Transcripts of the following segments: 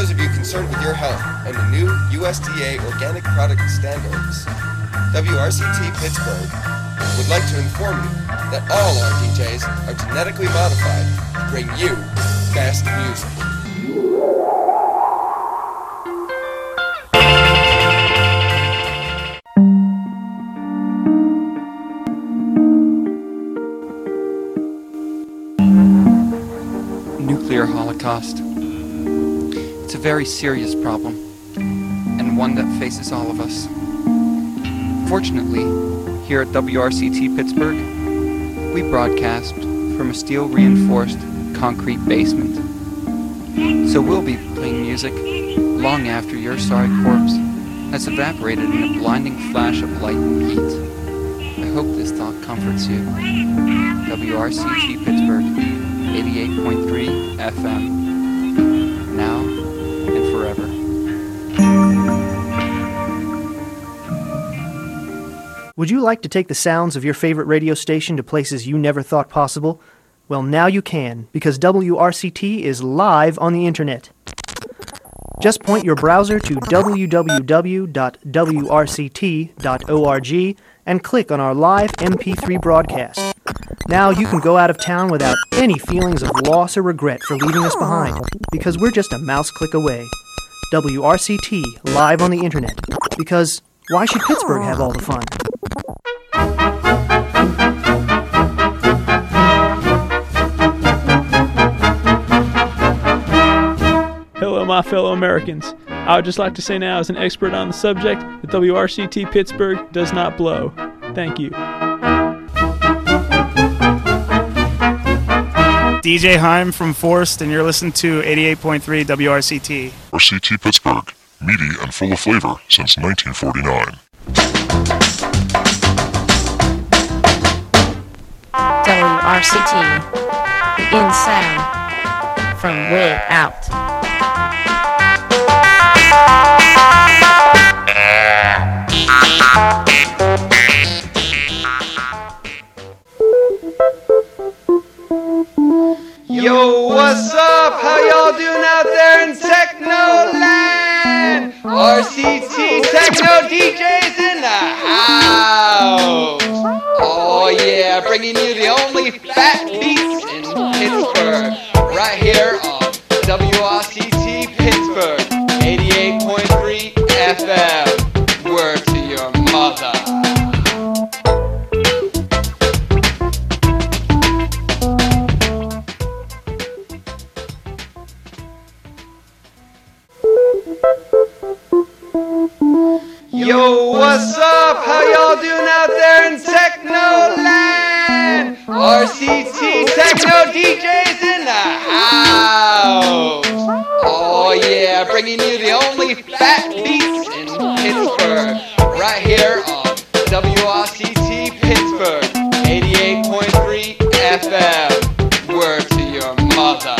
those of you concerned with your health and the new USDA organic product standards, WRCT Pittsburgh would like to inform you that all our DJs are genetically modified to bring you best music. Nuclear holocaust. It's a very serious problem, and one that faces all of us. Fortunately, here at WRCT Pittsburgh, we broadcast from a steel-reinforced concrete basement. So we'll be playing music long after your sorry corpse has evaporated in a blinding flash of light and heat. I hope this thought comforts you. WRCT Pittsburgh, 88.3 FM. Now and forever. Would you like to take the sounds of your favorite radio station to places you never thought possible? Well, now you can, because WRCT is live on the internet. Just point your browser to www.wrct.org and click on our live MP3 broadcast. Now you can go out of town without any feelings of loss or regret for leaving us behind, because we're just a mouse click away. WRCT, live on the internet, because why should Pittsburgh have all the fun? Hello, my fellow Americans. I would just like to say now, as an expert on the subject, that WRCT Pittsburgh does not blow. Thank you. DJ Heim from Forst, and you're listening to 88.3 WRCT. RCT Pittsburgh, meaty and full of flavor since 1949. WRCT, in sound, from way out. Yo, what's up? How y'all doing out there in Techno Land? RCT Techno DJs in the house. Oh yeah, bringing you the only fat beats in Pittsburgh. Right here on WRCT Pittsburgh, 88.3 FM. Word to your mother. Yo, what's up? How y'all doing out there in Techno Land? RCT Techno DJs in the house. Oh yeah, bringing you the only fat beats in Pittsburgh. Right here on WRCT Pittsburgh, 88.3 FM. Word to your mother.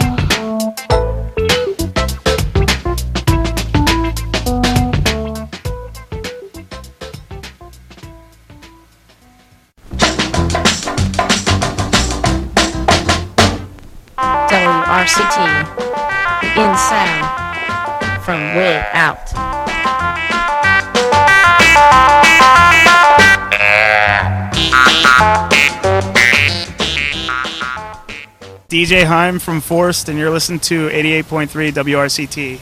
WRCT, in sound, from way out. DJ Heim from Forst, and you're listening to 88.3 WRCT.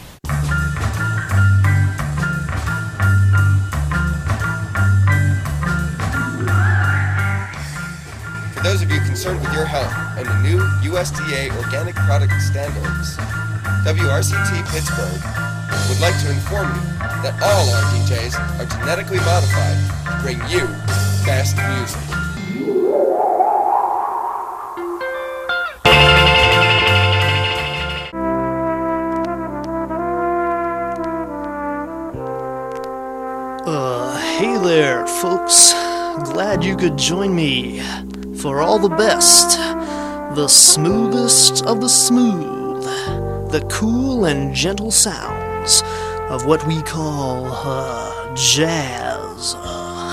For those of you concerned with your health and the new USDA organic product standards, WRCT Pittsburgh would like to inform you that all our DJs are genetically modified to bring you best music. Hey there, folks. Glad you could join me for all the best, the smoothest of the smooth, the cool and gentle sounds of what we call jazz.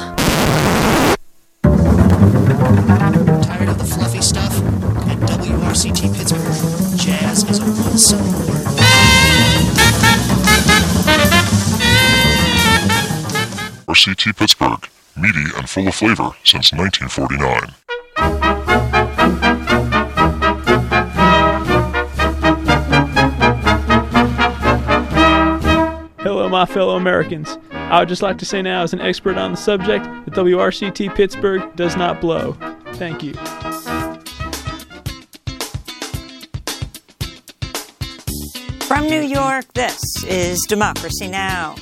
Tired of the fluffy stuff? At WRCT Pittsburgh, jazz is a one-syllable word. WRCT Pittsburgh, meaty and full of flavor since 1949. Hello, my fellow Americans. I would just like to say now, as an expert on the subject, that WRCT Pittsburgh does not blow. Thank you. From New York, this is Democracy Now!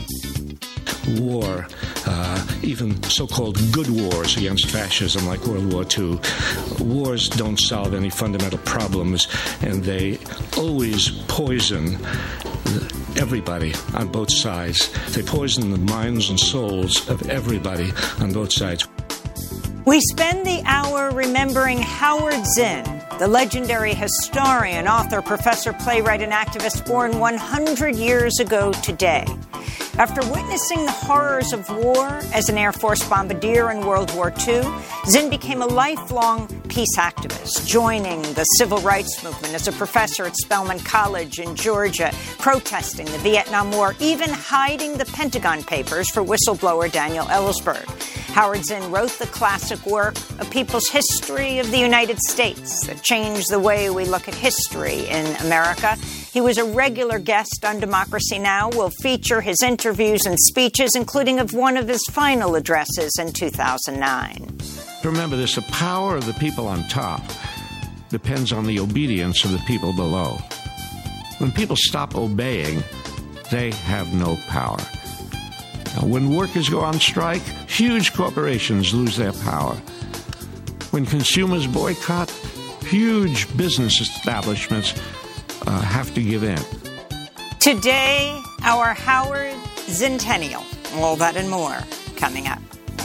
War, even so-called good wars against fascism like World War II, wars don't solve any fundamental problems, and they always poison everybody on both sides. They poison the minds and souls of everybody on both sides. We spend the hour remembering Howard Zinn, the legendary historian, author, professor, playwright, and activist born 100 years ago today. After witnessing the horrors of war as an Air Force bombardier in World War II, Zinn became a lifelong peace activist, joining the civil rights movement as a professor at Spelman College in Georgia, protesting the Vietnam War, even hiding the Pentagon Papers for whistleblower Daniel Ellsberg. Howard Zinn wrote the classic work, A People's History of the United States, that changed the way we look at history in America. He was a regular guest on Democracy Now! We'll feature his interviews and speeches, including of one of his final addresses in 2009. Remember this, the power of the people on top depends on the obedience of the people below. When people stop obeying, they have no power. Now, when workers go on strike, huge corporations lose their power. When consumers boycott, huge business establishments have to give in. Today, our Howard Zintennial. All that and more coming up.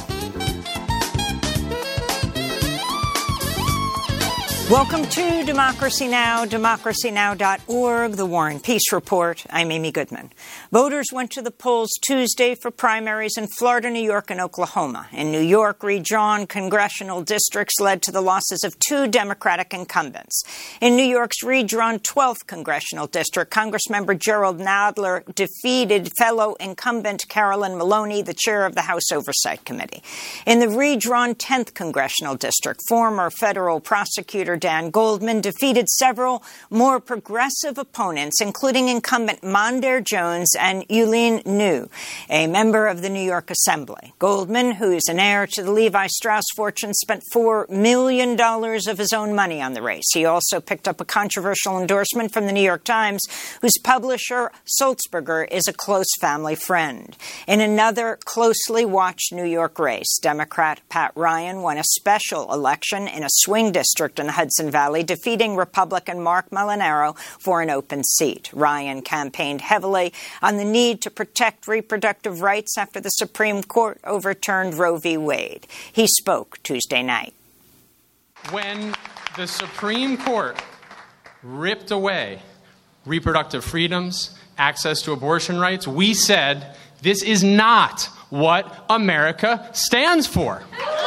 Welcome to Democracy Now!, democracynow.org, the War and Peace Report. I'm Amy Goodman. Voters went to the polls Tuesday for primaries in Florida, New York, and Oklahoma. In New York, redrawn congressional districts led to the losses of two Democratic incumbents. In New York's redrawn 12th congressional district, Congressmember Gerald Nadler defeated fellow incumbent Carolyn Maloney, the chair of the House Oversight Committee. In the redrawn 10th congressional district, former federal prosecutor Dan Goldman defeated several more progressive opponents, including incumbent Mondaire Jones and Yuh-Line Niou, a member of the New York Assembly. Goldman, who is an heir to the Levi Strauss fortune, spent $4 million of his own money on the race. He also picked up a controversial endorsement from the New York Times, whose publisher, Sulzberger, is a close family friend. In another closely watched New York race, Democrat Pat Ryan won a special election in a swing district in the Hudson Valley, defeating Republican Mark Molinaro for an open seat. Ryan campaigned heavily on the need to protect reproductive rights after the Supreme Court overturned Roe v. Wade. He spoke Tuesday night. When the Supreme Court ripped away reproductive freedoms, access to abortion rights, we said this is not what America stands for.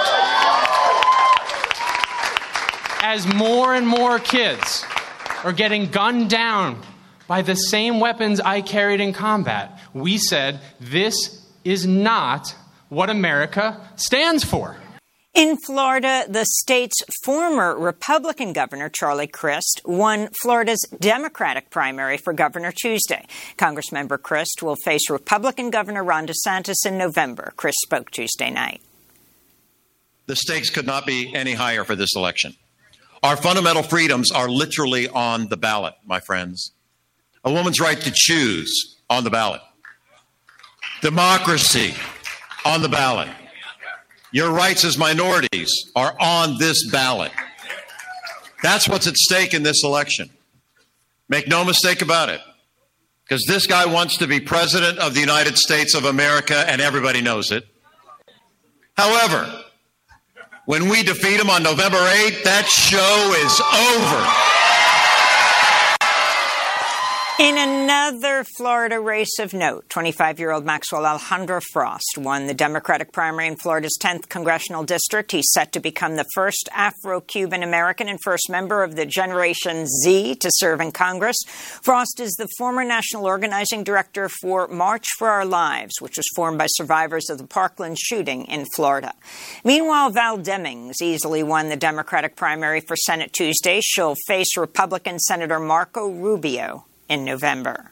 As more and more kids are getting gunned down by the same weapons I carried in combat, we said this is not what America stands for. In Florida, the state's former Republican governor, Charlie Crist, won Florida's Democratic primary for governor Tuesday. Congressmember Crist will face Republican Governor Ron DeSantis in November. Crist spoke Tuesday night. The stakes could not be any higher for this election. Our fundamental freedoms are literally on the ballot, my friends. A woman's right to choose on the ballot. Democracy on the ballot. Your rights as minorities are on this ballot. That's what's at stake in this election. Make no mistake about it, because this guy wants to be president of the United States of America, and everybody knows it. However, when we defeat him on November 8th, that show is over. In another Florida race of note, 25-year-old Maxwell Alejandro Frost won the Democratic primary in Florida's 10th congressional district. He's set to become the first Afro-Cuban American and first member of the Generation Z to serve in Congress. Frost is the former national organizing director for March for Our Lives, which was formed by survivors of the Parkland shooting in Florida. Meanwhile, Val Demings easily won the Democratic primary for Senate Tuesday. She'll face Republican Senator Marco Rubio in November.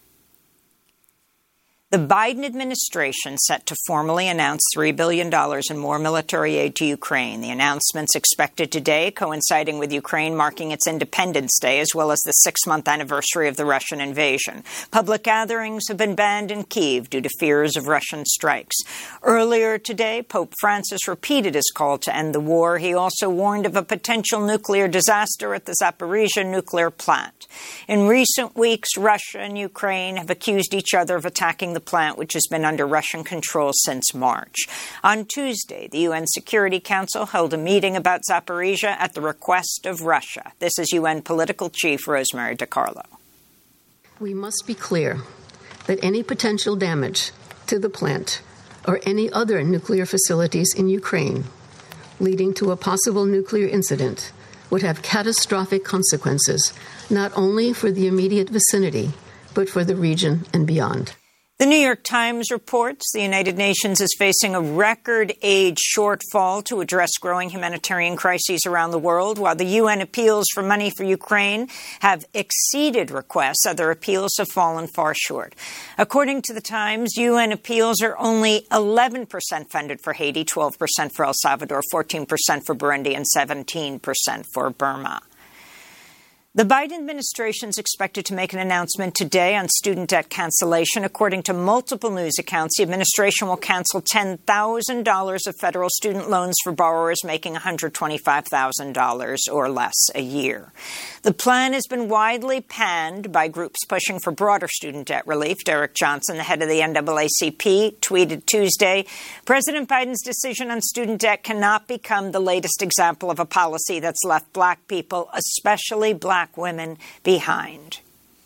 The Biden administration set to formally announce $3 billion in more military aid to Ukraine. The announcement's expected today, coinciding with Ukraine marking its Independence Day, as well as the 6-month anniversary of the Russian invasion. Public gatherings have been banned in Kyiv due to fears of Russian strikes. Earlier today, Pope Francis repeated his call to end the war. He also warned of a potential nuclear disaster at the Zaporizhzhia nuclear plant. In recent weeks, Russia and Ukraine have accused each other of attacking the plant, which has been under Russian control since March. On Tuesday, the UN Security Council held a meeting about Zaporizhzhia at the request of Russia. This is UN Political Chief Rosemary DiCarlo. We must be clear that any potential damage to the plant or any other nuclear facilities in Ukraine leading to a possible nuclear incident would have catastrophic consequences, not only for the immediate vicinity, but for the region and beyond. The New York Times reports the United Nations is facing a record aid shortfall to address growing humanitarian crises around the world. While the UN appeals for money for Ukraine have exceeded requests, other appeals have fallen far short. According to the Times, UN appeals are only 11% funded for Haiti, 12% for El Salvador, 14% for Burundi, and 17% for Burma. The Biden administration is expected to make an announcement today on student debt cancellation. According to multiple news accounts, the administration will cancel $10,000 of federal student loans for borrowers making $125,000 or less a year. The plan has been widely panned by groups pushing for broader student debt relief. Derek Johnson, the head of the NAACP, tweeted Tuesday, President Biden's decision on student debt cannot become the latest example of a policy that's left black people, especially black women, behind.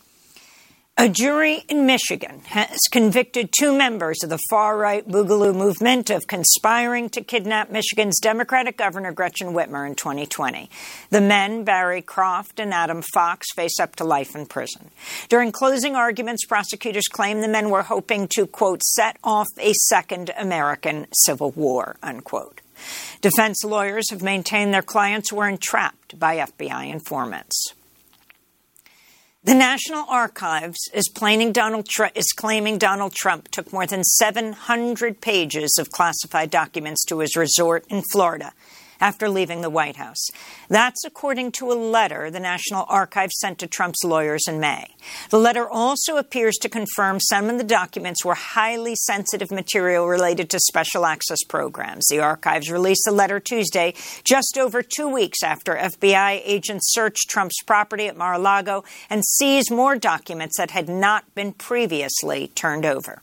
A jury in Michigan has convicted 2 members of the far-right Boogaloo movement of conspiring to kidnap Michigan's Democratic Governor Gretchen Whitmer in 2020. The men, Barry Croft and Adam Fox, face up to life in prison. During closing arguments, prosecutors claim the men were hoping to, quote, set off a second American Civil War, unquote. Defense lawyers have maintained their clients were entrapped by FBI informants. The National Archives is claiming Donald Trump took more than 700 pages of classified documents to his resort in Florida after leaving the White House. That's according to a letter the National Archives sent to Trump's lawyers in May. The letter also appears to confirm some of the documents were highly sensitive material related to special access programs. The archives released the letter Tuesday, just over 2 weeks after FBI agents searched Trump's property at Mar-a-Lago and seized more documents that had not been previously turned over.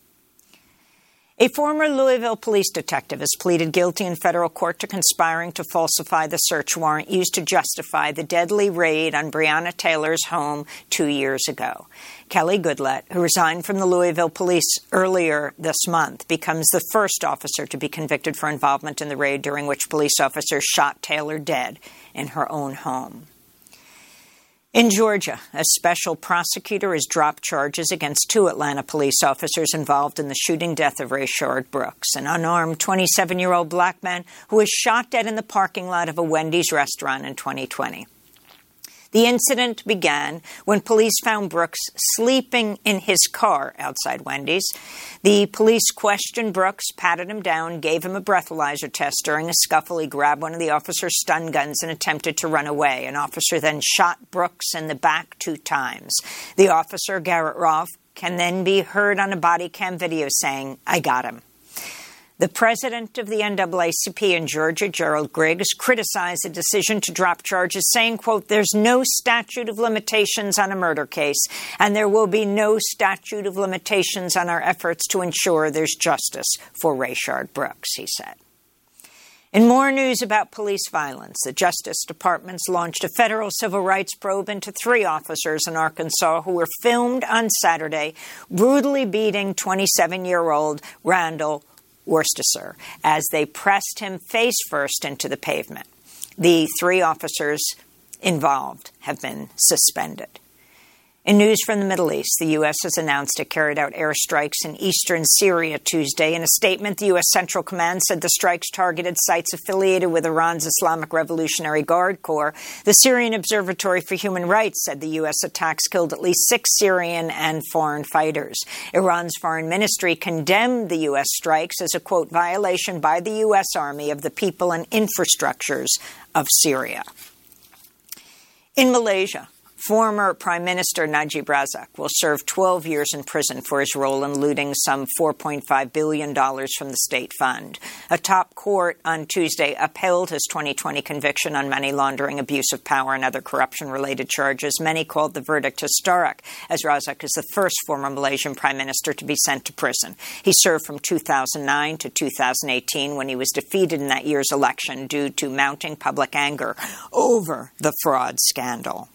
A former Louisville police detective has pleaded guilty in federal court to conspiring to falsify the search warrant used to justify the deadly raid on Breonna Taylor's home 2 years ago. Kelly Goodlett, who resigned from the Louisville police earlier this month, becomes the first officer to be convicted for involvement in the raid during which police officers shot Taylor dead in her own home. In Georgia, a special prosecutor has dropped charges against 2 Atlanta police officers involved in the shooting death of Rayshard Brooks, an unarmed 27-year-old black man who was shot dead in the parking lot of a Wendy's restaurant in 2020. The incident began when police found Brooks sleeping in his car outside Wendy's. The police questioned Brooks, patted him down, gave him a breathalyzer test. During a scuffle, he grabbed one of the officer's stun guns and attempted to run away. An officer then shot Brooks in the back 2 times. The officer, Garrett Rolfe, can then be heard on a body cam video saying, "I got him." The president of the NAACP in Georgia, Gerald Griggs, criticized the decision to drop charges, saying, quote, "There's no statute of limitations on a murder case, and there will be no statute of limitations on our efforts to ensure there's justice for Rayshard Brooks," he said. In more news about police violence, the Justice Department's launched a federal civil rights probe into 3 officers in Arkansas who were filmed on Saturday brutally beating 27-year-old Randall Worcester as they pressed him face first into the pavement. The 3 officers involved have been suspended. In news from the Middle East, the U.S. has announced it carried out airstrikes in eastern Syria Tuesday. In a statement, the U.S. Central Command said the strikes targeted sites affiliated with Iran's Islamic Revolutionary Guard Corps. The Syrian Observatory for Human Rights said the U.S. attacks killed at least 6 Syrian and foreign fighters. Iran's foreign ministry condemned the U.S. strikes as a, quote, violation by the U.S. Army of the people and infrastructures of Syria. In Malaysia, former Prime Minister Najib Razak will serve 12 years in prison for his role in looting some $4.5 billion from the state fund. A top court on Tuesday upheld his 2020 conviction on money laundering, abuse of power, and other corruption-related charges. Many called the verdict historic, as Razak is the first former Malaysian Prime Minister to be sent to prison. He served from 2009 to 2018 when he was defeated in that year's election due to mounting public anger over the fraud scandal.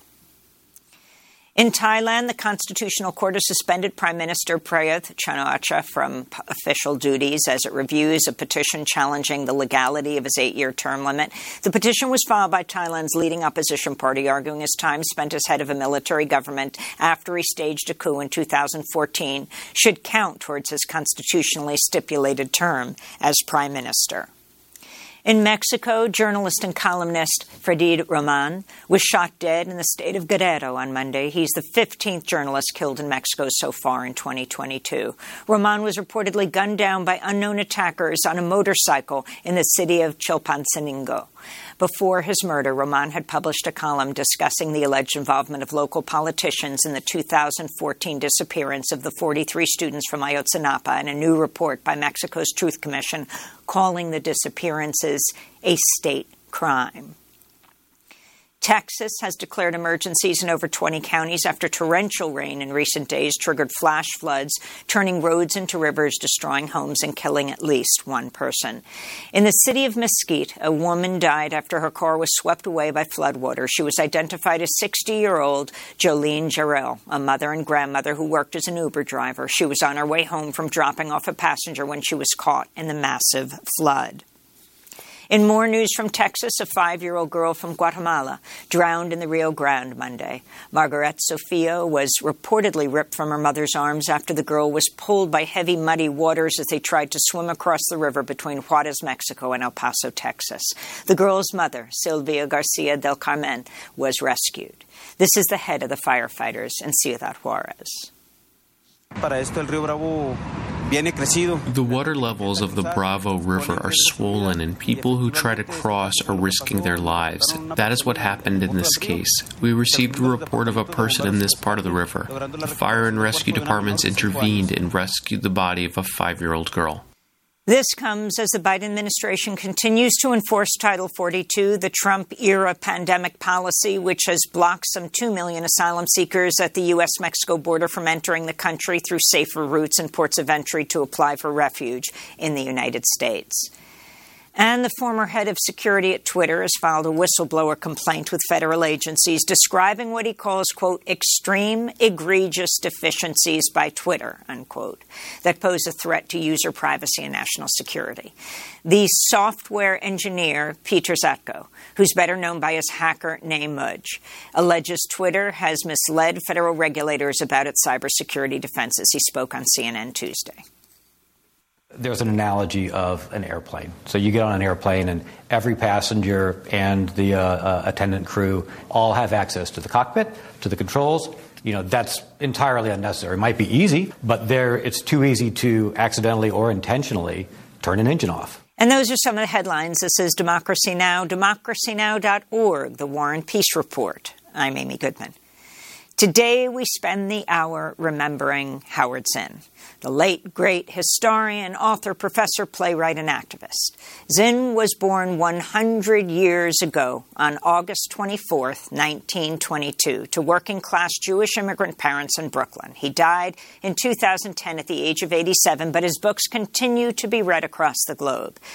In Thailand, the Constitutional Court has suspended Prime Minister Prayut Chan-o-cha from official duties as it reviews a petition challenging the legality of his 8-year term limit. The petition was filed by Thailand's leading opposition party, arguing his time spent as head of a military government after he staged a coup in 2014 should count towards his constitutionally stipulated term as prime minister. In Mexico, journalist and columnist Freddy Roman was shot dead in the state of Guerrero on Monday. He's the 15th journalist killed in Mexico so far in 2022. Roman was reportedly gunned down by unknown attackers on a motorcycle in the city of Chilpancingo. Before his murder, Roman had published a column discussing the alleged involvement of local politicians in the 2014 disappearance of the 43 students from Ayotzinapa and a new report by Mexico's Truth Commission calling the disappearances a state crime. Texas has declared emergencies in over 20 counties after torrential rain in recent days triggered flash floods, turning roads into rivers, destroying homes, and killing at least 1 person. In the city of Mesquite, a woman died after her car was swept away by floodwater. She was identified as 60-year-old Jolene Jarrell, a mother and grandmother who worked as an Uber driver. She was on her way home from dropping off a passenger when she was caught in the massive flood. In more news from Texas, a 5-year-old girl from Guatemala drowned in the Rio Grande Monday. Margaret Sofia was reportedly ripped from her mother's arms after the girl was pulled by heavy, muddy waters as they tried to swim across the river between Juarez, Mexico, and El Paso, Texas. The girl's mother, Silvia Garcia del Carmen, was rescued. This is the head of the firefighters in Ciudad Juarez. The water levels of the Bravo River are swollen and people who try to cross are risking their lives. That is what happened in this case. We received a report of a person in this part of the river. The fire and rescue departments intervened and rescued the body of a 5-year-old girl. This comes as the Biden administration continues to enforce Title 42, the Trump-era pandemic policy, which has blocked some 2 million asylum seekers at the U.S.-Mexico border from entering the country through safer routes and ports of entry to apply for refuge in the United States. And the former head of security at Twitter has filed a whistleblower complaint with federal agencies describing what he calls, quote, extreme, egregious deficiencies by Twitter, unquote, that pose a threat to user privacy and national security. The software engineer, Peter Zatko, who's better known by his hacker name Mudge, alleges Twitter has misled federal regulators about its cybersecurity defenses. He spoke on CNN Tuesday. There's an analogy of an airplane. So you get on an airplane and every passenger and the attendant crew all have access to the cockpit, to the controls. You know, that's entirely unnecessary. It might be easy, but it's too easy to accidentally or intentionally turn an engine off. And those are some of the headlines. This is Democracy Now!, democracynow.org, the War and Peace Report. I'm Amy Goodman. Today, we spend the hour remembering Howard Zinn, the late, great historian, author, professor, playwright, and activist. Zinn was born 100 years ago on August 24th, 1922, to working-class Jewish immigrant parents in Brooklyn. He died in 2010 at the age of 87, but his books continue to be read across the globe.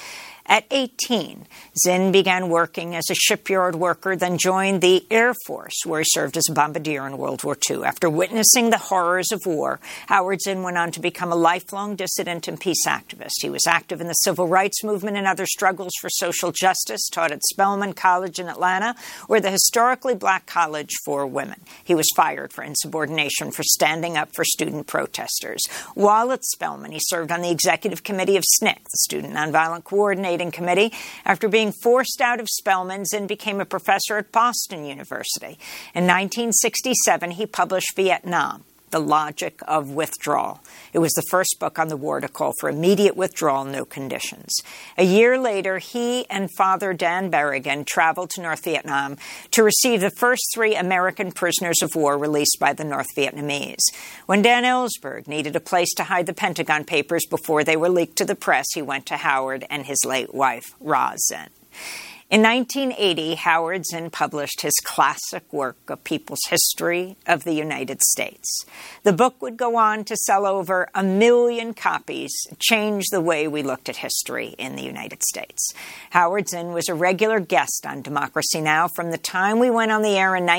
At 18, Zinn began working as a shipyard worker, then joined the Air Force, where he served as a bombardier in World War II. After witnessing the horrors of war, Howard Zinn went on to become a lifelong dissident and peace activist. He was active in the civil rights movement and other struggles for social justice, taught at Spelman College in Atlanta, or the historically black college for women. He was fired for insubordination for standing up for student protesters. While at Spelman, he served on the executive committee of SNCC, the Student Nonviolent Coordinating Committee. After being forced out of Spelman, Zinn became a professor at Boston University. In 1967, he published Vietnam, The Logic of Withdrawal. It was the first book on the war to call for immediate withdrawal, no conditions. A year later, he and Father Dan Berrigan traveled to North Vietnam to receive the first 3 American prisoners of war released by the North Vietnamese. When Dan Ellsberg needed a place to hide the Pentagon Papers before they were leaked to the press, he went to Howard and his late wife, Roz Zinn. In 1980, Howard Zinn published his classic work, A People's History of the United States. The book would go on to sell over 1 million copies, change the way we looked at history in the United States. Howard Zinn was a regular guest on Democracy Now! From the time we went on the air in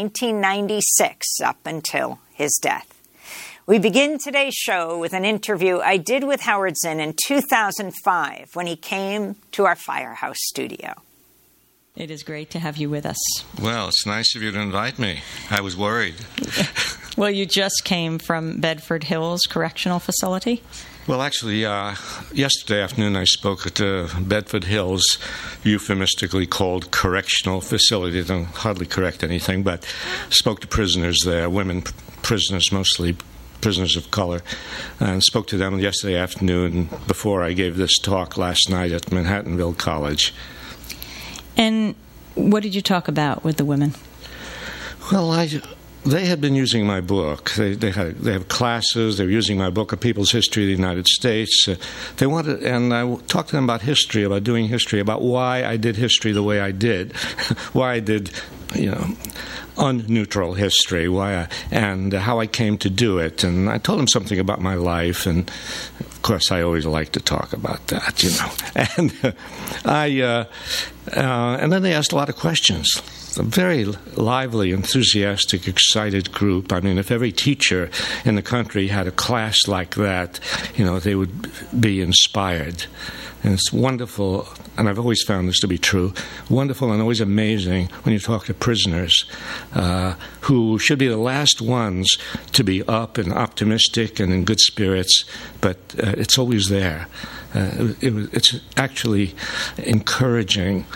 1996 up until his death. We begin today's show with an interview I did with Howard Zinn in 2005 when he came to our Firehouse studio. It is great to have you with us. Well, it's nice of you to invite me. I was worried. Well, you just came from Bedford Hills Correctional Facility. Well, actually, yesterday afternoon I spoke at Bedford Hills, euphemistically called Correctional Facility. They don't hardly correct anything, but spoke to prisoners there, women prisoners mostly, prisoners of color, and spoke to them yesterday afternoon before I gave this talk last night at Manhattanville College. And what did you talk about with the women? Well, they had been using my book. They have classes. They were using my book, A People's History of the United States. They wanted, and I talked to them about history, about doing history, about why I did history the way I did, why I did, unneutral history, and how I came to do it. And I told them something about my life, and of course, I always like to talk about that, And then they asked a lot of questions. A very lively, enthusiastic, excited group. I mean, if every teacher in the country had a class like that, they would be inspired. And it's wonderful, and I've always found this to be true, wonderful and always amazing when you talk to prisoners who should be the last ones to be up and optimistic and in good spirits, but it's always there. It's actually encouraging,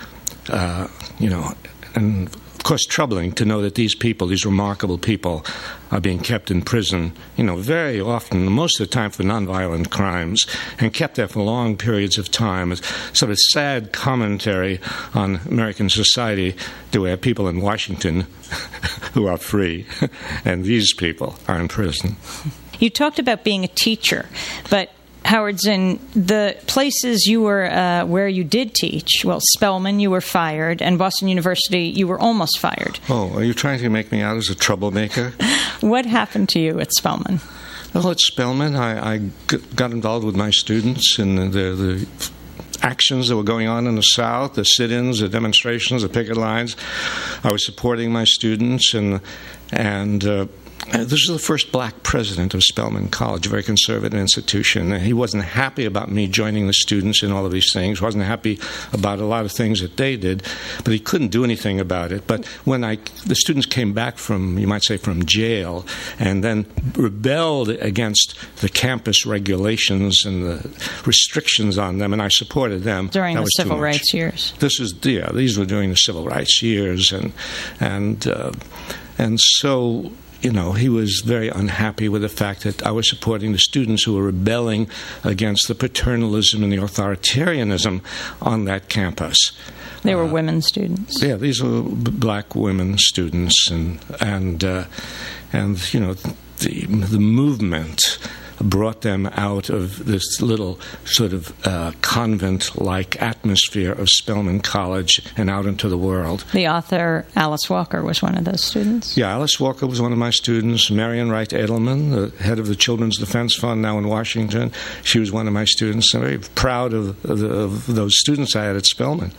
and of course troubling to know that these people, these remarkable people, are being kept in prison, very often, most of the time for nonviolent crimes, and kept there for long periods of time. It's sort of sad commentary on American society that we have people in Washington who are free, and these people are in prison. You talked about being a teacher, but Howard Zinn, the places you were where you did teach, well, Spelman, you were fired, and Boston University, you were almost fired. Oh, are you trying to make me out as a troublemaker? What happened to you at Spelman? Well, at Spelman, I got involved with my students in the actions that were going on in the South, the sit-ins, the demonstrations, the picket lines. I was supporting my students, and this was the first black president of Spelman College, a very conservative institution. He wasn't happy about me joining the students in all of these things, wasn't happy about a lot of things that they did, but he couldn't do anything about it. But when the students came back from, you might say, from jail, and then rebelled against the campus regulations and the restrictions on them, and I supported them. During the civil rights years. These were during the civil rights years, and so, he was very unhappy with the fact that I was supporting the students who were rebelling against the paternalism and the authoritarianism on that campus. They were women students. Yeah, these were black women students, and the movement brought them out of this little sort of convent-like atmosphere of Spelman College and out into the world. The author Alice Walker was one of those students? Yeah, Alice Walker was one of my students. Marian Wright Edelman, the head of the Children's Defense Fund now in Washington, she was one of my students. I'm very proud of those students I had at Spelman.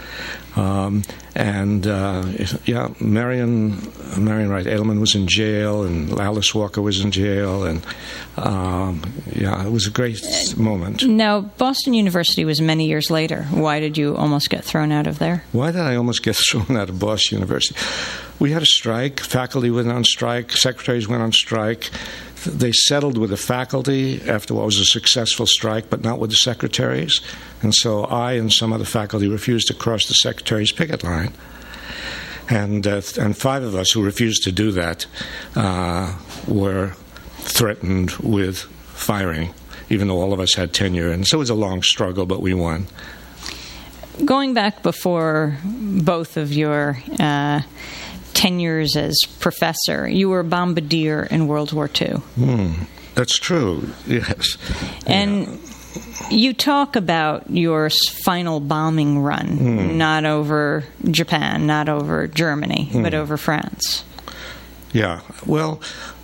Marian Wright Edelman was in jail, and Alice Walker was in jail, and it was a great moment. Now, Boston University was many years later. Why did you almost get thrown out of there? Why did I almost get thrown out of Boston University? We had a strike. Faculty went on strike. Secretaries went on strike. They settled with the faculty after what was a successful strike, but not with the secretaries. And so I and some other faculty refused to cross the secretary's picket line. And 5 of us who refused to do that were threatened with firing, even though all of us had tenure. And so it was a long struggle, but we won. Going back before both of your tenures as professor, you were a bombardier in World War II. That's true, yes. And you talk about your final bombing run, not over Japan, not over Germany, but over France. Yeah, well,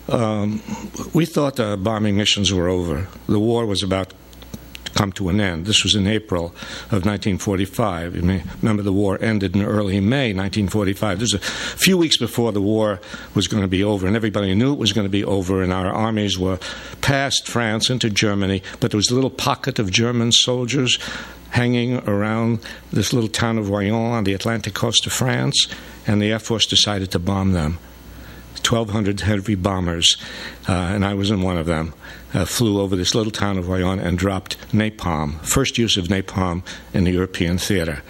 we thought the bombing missions were over. The war was about to come to an end. This was in April of 1945. You may remember the war ended in early May 1945. This was a few weeks before the war was going to be over, and everybody knew it was going to be over, and our armies were past France into Germany, but there was a little pocket of German soldiers hanging around this little town of Royan on the Atlantic coast of France, and the Air Force decided to bomb them. 1,200 heavy bombers, and I was in one of them, flew over this little town of Royan and dropped napalm, first use of napalm in the European theater.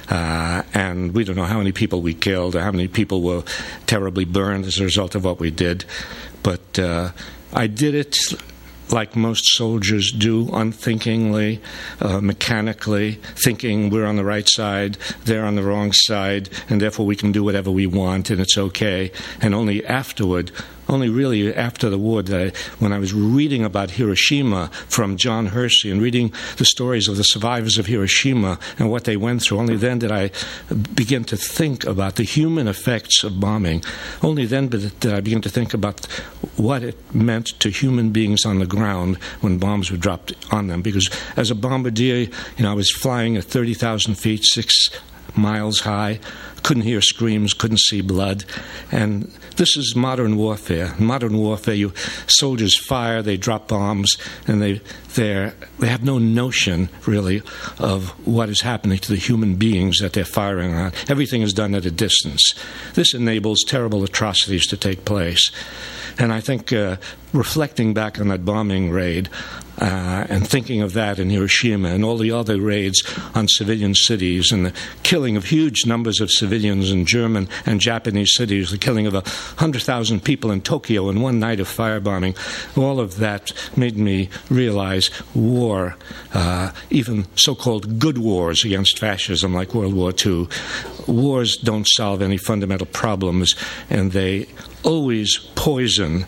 And we don't know how many people we killed or how many people were terribly burned as a result of what we did. But I did it like most soldiers do, unthinkingly, mechanically, thinking we're on the right side, they're on the wrong side, and therefore we can do whatever we want and it's okay. And only afterward, only really after the war, when I was reading about Hiroshima from John Hersey and reading the stories of the survivors of Hiroshima and what they went through, only then did I begin to think about the human effects of bombing. Only then did I begin to think about what it meant to human beings on the ground when bombs were dropped on them. Because as a bombardier, I was flying at 30,000 feet, 6 miles high, couldn't hear screams, couldn't see blood. And this is modern warfare. In modern warfare, soldiers fire, they drop bombs, and they have no notion, really, of what is happening to the human beings that they're firing on. Everything is done at a distance. This enables terrible atrocities to take place. And I think reflecting back on that bombing raid and thinking of that in Hiroshima and all the other raids on civilian cities and the killing of huge numbers of civilians in German and Japanese cities, the killing of 100,000 people in Tokyo in one night of firebombing, all of that made me realize war, even so-called good wars against fascism like World War II, wars don't solve any fundamental problems, and they always poison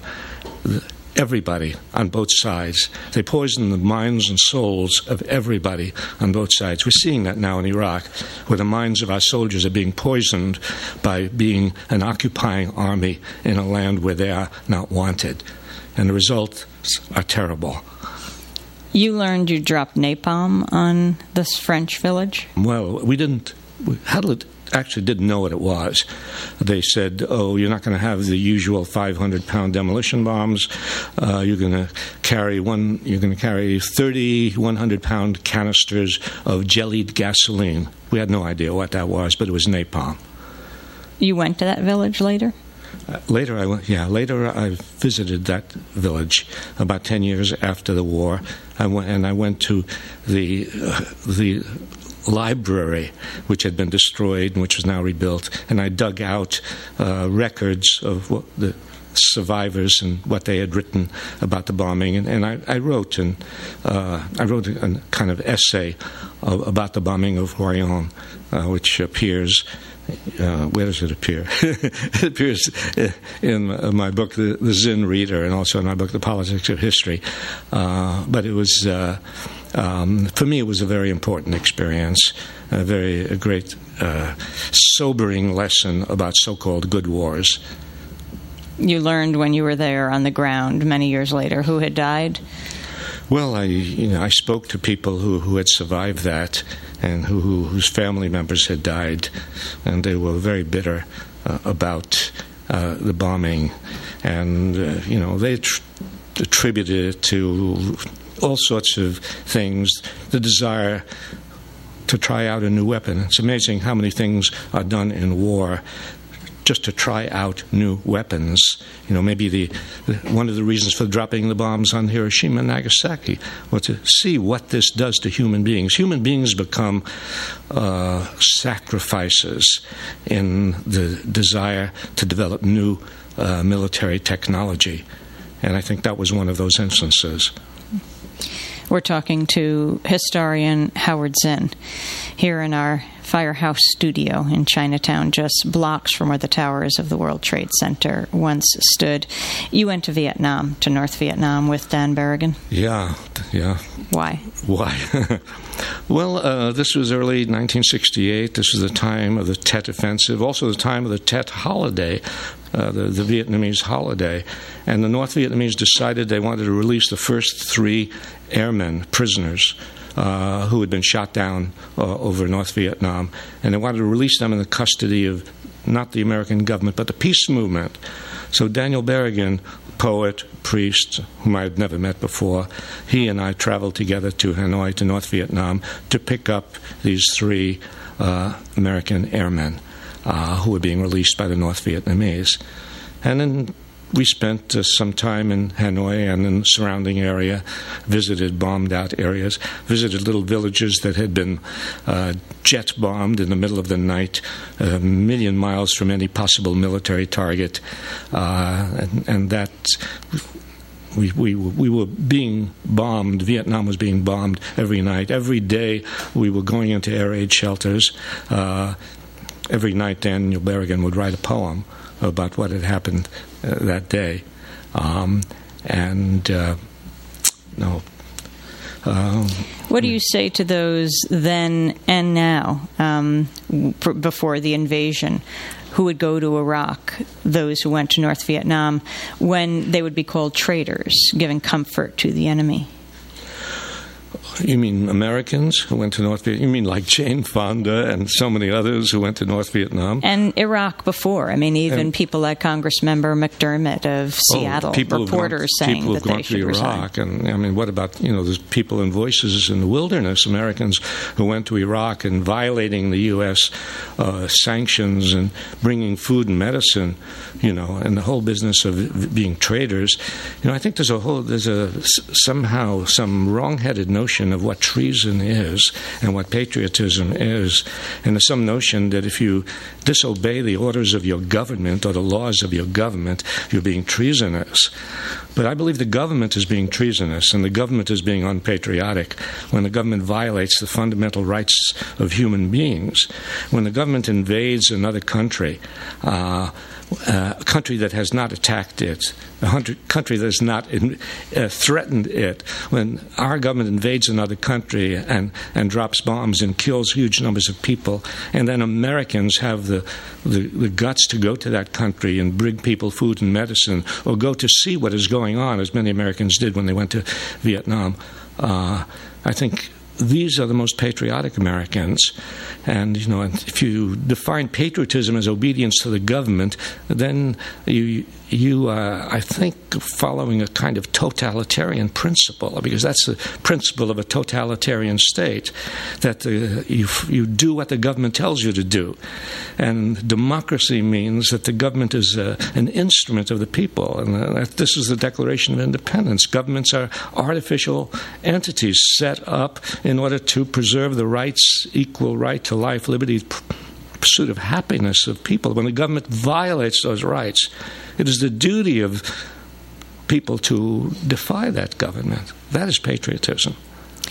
everybody on both sides. They poison the minds and souls of everybody on both sides. We're seeing that now in Iraq, where the minds of our soldiers are being poisoned by being an occupying army in a land where they are not wanted. And the results are terrible. You learned you dropped napalm on this French village? Well, we actually didn't know what it was. They said, you're not going to have the usual 500-pound demolition bombs. You're going to carry 30 100-pound canisters of jellied gasoline. We had no idea what that was, but it was napalm. You went to that village later? Later I visited that village about 10 years after the war. I went to the library, which had been destroyed and which was now rebuilt, and I dug out records of what the survivors and what they had written about the bombing, and I wrote a kind of essay about the bombing of Royan, which appears where does it appear? It appears in my book, The Zen Reader, and also in my book, The Politics of History. But it was, for me, it was a very important experience, a great sobering lesson about so-called good wars. You learned when you were there on the ground many years later who had died? Well, I spoke to people who had survived that and whose family members had died, and they were very bitter about the bombing, and they attributed it to all sorts of things, the desire to try out a new weapon. It's amazing how many things are done in war just to try out new weapons. Maybe one of the reasons for dropping the bombs on Hiroshima and Nagasaki was to see what this does to human beings. Human beings become sacrifices in the desire to develop new military technology. And I think that was one of those instances. We're talking to historian Howard Zinn here in our Firehouse studio in Chinatown, just blocks from where the towers of the World Trade Center once stood. You went to Vietnam, to North Vietnam, with Dan Berrigan? Yeah. Why? Well, this was early 1968. This was the time of the Tet Offensive, also the time of the Tet holiday, the Vietnamese holiday. And the North Vietnamese decided they wanted to release the first 3 airmen, prisoners, who had been shot down over North Vietnam, and they wanted to release them in the custody of not the American government, but the peace movement. So Daniel Berrigan, poet, priest, whom I had never met before, he and I traveled together to Hanoi, to North Vietnam, to pick up these 3 American airmen who were being released by the North Vietnamese. And then we spent some time in Hanoi and in the surrounding area, visited bombed-out areas, visited little villages that had been jet-bombed in the middle of the night, a million miles from any possible military target, and that we were being bombed. Vietnam was being bombed every night. Every day we were going into air raid shelters. Every night Daniel Berrigan would write a poem about what had happened that day. What do you say to those then and now, before the invasion, who would go to Iraq, those who went to North Vietnam, when they would be called traitors, giving comfort to the enemy? You mean Americans who went to North Vietnam? You mean like Jane Fonda and so many others who went to North Vietnam? And Iraq before. I mean, even people like Congressmember McDermott of Seattle, reporters saying that they should resign. And I mean, what about, there's people in Voices in the Wilderness, Americans who went to Iraq and violating the U.S. Sanctions and bringing food and medicine, and the whole business of being traitors. I think there's somehow some wrong-headed notion of what treason is and what patriotism is, and there's some notion that if you disobey the orders of your government or the laws of your government, you're being treasonous. But I believe the government is being treasonous, and the government is being unpatriotic when the government violates the fundamental rights of human beings. When the government invades another country, a country that has not attacked it, a country that has not threatened it, when our government invades another country and drops bombs and kills huge numbers of people, and then Americans have the guts to go to that country and bring people food and medicine, or go to see what is going on, as many Americans did when they went to Vietnam, I think these are the most patriotic Americans. And, if you define patriotism as obedience to the government, then you are, I think, following a kind of totalitarian principle, because that's the principle of a totalitarian state, that you do what the government tells you to do. And democracy means that the government is an instrument of the people, and this is the Declaration of Independence. Governments are artificial entities set up in order to preserve the rights, equal right to life, liberty, pursuit of happiness of people. When the government violates those rights, it is the duty of people to defy that government. That is patriotism.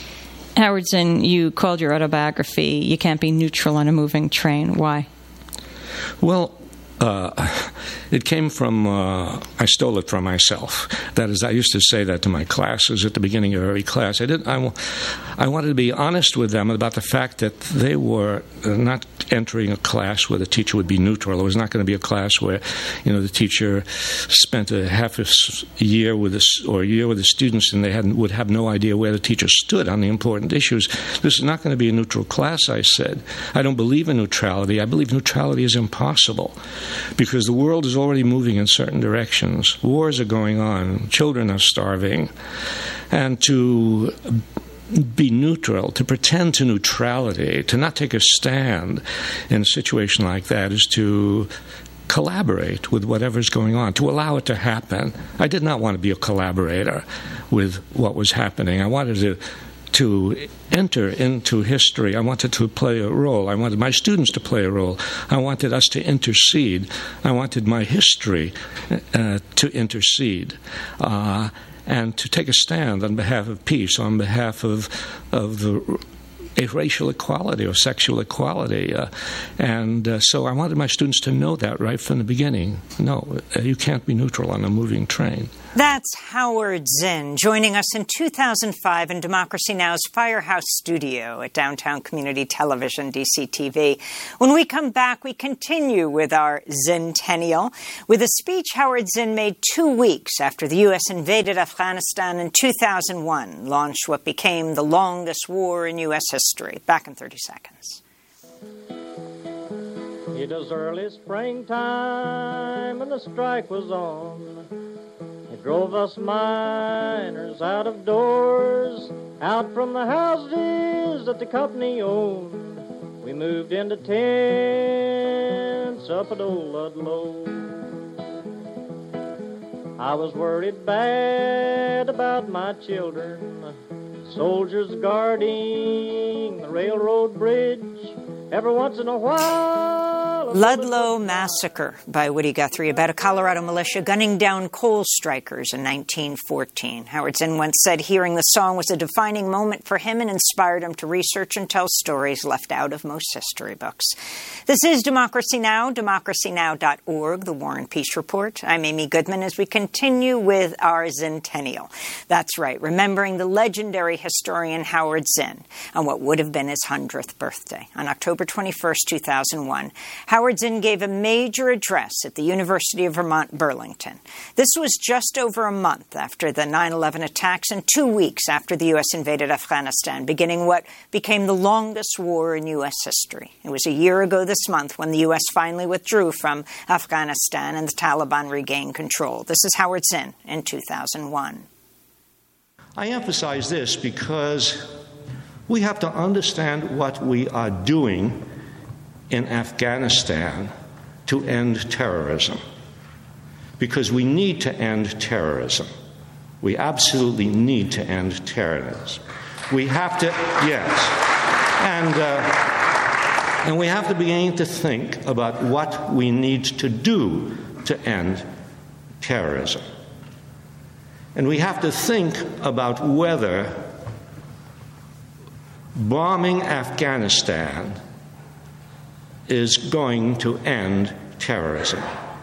Howard Zinn, you called your autobiography, You Can't Be Neutral on a Moving Train. Why? Well, it came from, I stole it from myself. That is, I used to say that to my classes at the beginning of every class. I wanted to be honest with them about the fact that they were not entering a class where the teacher would be neutral. It was not going to be a class where, the teacher spent a half a year with a year with the students and they would have no idea where the teacher stood on the important issues. This is not going to be a neutral class, I said. I don't believe in neutrality. I believe neutrality is impossible because the world is already moving in certain directions. Wars are going on. Children are starving. And to be neutral, to pretend to neutrality, to not take a stand in a situation like that is to collaborate with whatever's going on, to allow it to happen. I did not want to be a collaborator with what was happening. I wanted to enter into history. I wanted to play a role. I wanted my students to play a role. I wanted us to intercede. I wanted my history to intercede. And to take a stand on behalf of peace, on behalf of the racial equality or sexual equality. So I wanted my students to know that right from the beginning. No, you can't be neutral on a moving train. That's Howard Zinn, joining us in 2005 in Democracy Now!'s Firehouse studio at Downtown Community Television, DCTV. When we come back, we continue with our Zintennial with a speech Howard Zinn made 2 weeks after the U.S. invaded Afghanistan in 2001, launched what became the longest war in U.S. history. Back in 30 seconds. It was early springtime and the strike was on. It drove us miners out of doors, out from the houses that the company owned. We moved into tents up at old Ludlow. I was worried bad about my children, soldiers guarding the railroad bridge. Every once in a while... Ludlow Massacre by Woody Guthrie, about a Colorado militia gunning down coal strikers in 1914. Howard Zinn once said hearing the song was a defining moment for him and inspired him to research and tell stories left out of most history books. This is Democracy Now!, democracynow.org, the War and Peace Report. I'm Amy Goodman as we continue with our Zintennial. That's right, remembering the legendary historian Howard Zinn on what would have been his 100th birthday. On October 21st, 2001, Howard Zinn gave a major address at the University of Vermont, Burlington. This was just over a month after the 9/11 attacks and 2 weeks after the U.S. invaded Afghanistan, beginning what became the longest war in U.S. history. It was a year ago this month when the U.S. finally withdrew from Afghanistan and the Taliban regained control. This is Howard Zinn in 2001. I emphasize this because we have to understand what we are doing in Afghanistan to end terrorism. Because we need to end terrorism. We absolutely need to end terrorism. We have to, yes. And we have to begin to think about what we need to do to end terrorism. And we have to think about whether bombing Afghanistan is going to end terrorism.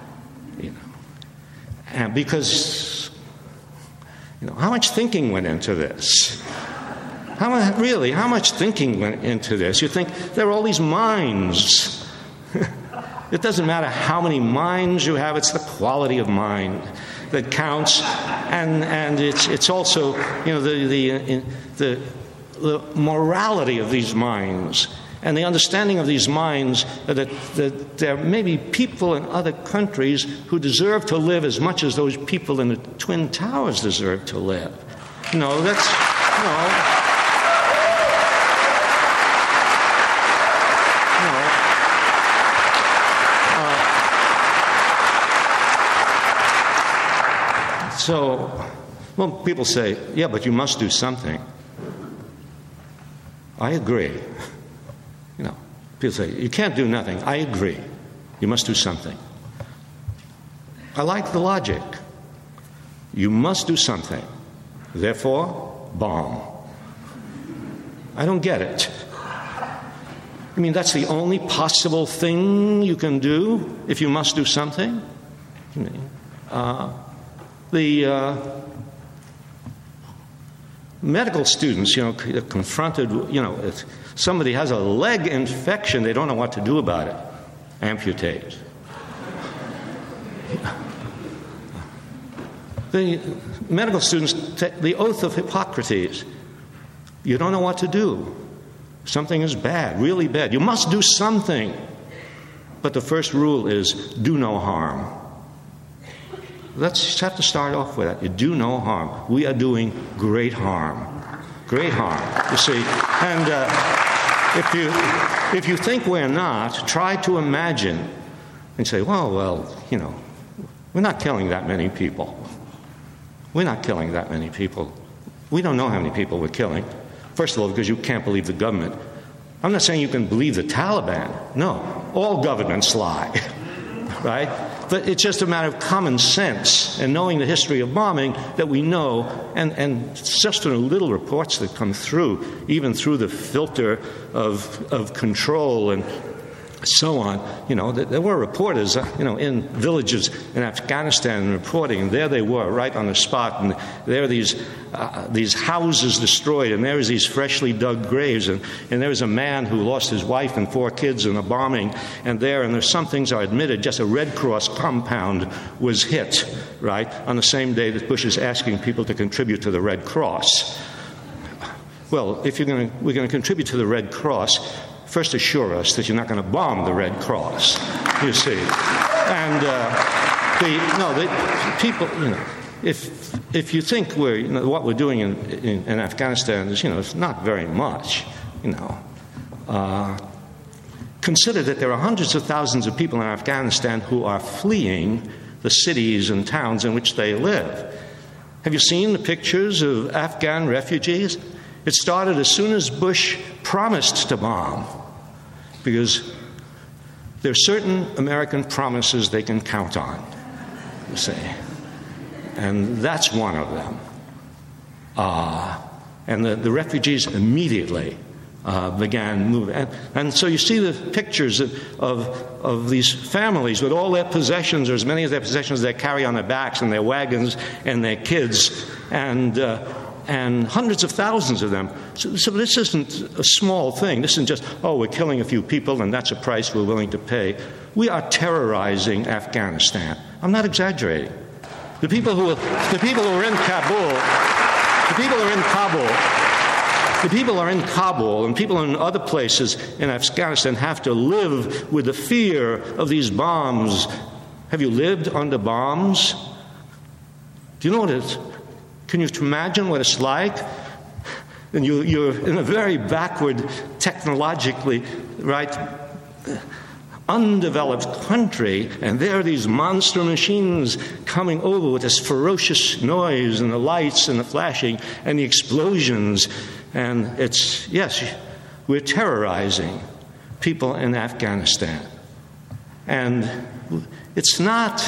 And because, how much thinking went into this? How much thinking went into this? You think there are all these minds. It doesn't matter how many minds you have, it's the quality of mind that counts. And it's also, the morality of these minds and the understanding of these minds that there may be people in other countries who deserve to live as much as those people in the Twin Towers deserve to live. People say, yeah, but you must do something. I agree. People say, you can't do nothing. I agree. You must do something. I like the logic. You must do something. Therefore, bomb. I don't get it. I mean, that's the only possible thing you can do if you must do something. The medical students, confronted, if somebody has a leg infection, they don't know what to do about it. Amputate. The medical students take the oath of Hippocrates. You don't know what to do. Something is bad, really bad. You must do something. But the first rule is do no harm. Let's just have to start off with that. You do no harm. We are doing great harm. Great harm, you see. And if you think we're not, try to imagine and say, well, we're not killing that many people. We're not killing that many people. We don't know how many people we're killing. First of all, because you can't believe the government. I'm not saying you can believe the Taliban. No, all governments lie, right? But it's just a matter of common sense and knowing the history of bombing that we know, and just the little reports that come through, even through the filter of control and so on. There were reporters, in villages in Afghanistan reporting, and there they were, right on the spot, and there are these houses destroyed, and there is these freshly dug graves, and there was a man who lost his wife and 4 kids in a bombing, and there's some things are admitted, just a Red Cross compound was hit, right, on the same day that Bush is asking people to contribute to the Red Cross. Well, if we're going to contribute to the Red Cross, first assure us that you're not going to bomb the Red Cross, you see. And the people, if you think what we're doing in Afghanistan is, it's not very much, consider that there are hundreds of thousands of people in Afghanistan who are fleeing the cities and towns in which they live. Have you seen the pictures of Afghan refugees? It started as soon as Bush promised to bomb, because there are certain American promises they can count on, you see. And that's one of them. And the refugees immediately began moving. And so you see the pictures of these families with all their possessions, or as many of their possessions they carry on their backs, and their wagons and their kids, and hundreds of thousands of them. So this isn't a small thing. This isn't just, we're killing a few people and that's a price we're willing to pay. We are terrorizing Afghanistan. I'm not exaggerating. The people who are in Kabul, and people in other places in Afghanistan have to live with the fear of these bombs. Have you lived under bombs? Do you know what it is? Can you imagine what it's like? And you're in a very backward, technologically, right, undeveloped country, and there are these monster machines coming over with this ferocious noise and the lights and the flashing and the explosions. And we're terrorizing people in Afghanistan. And it's not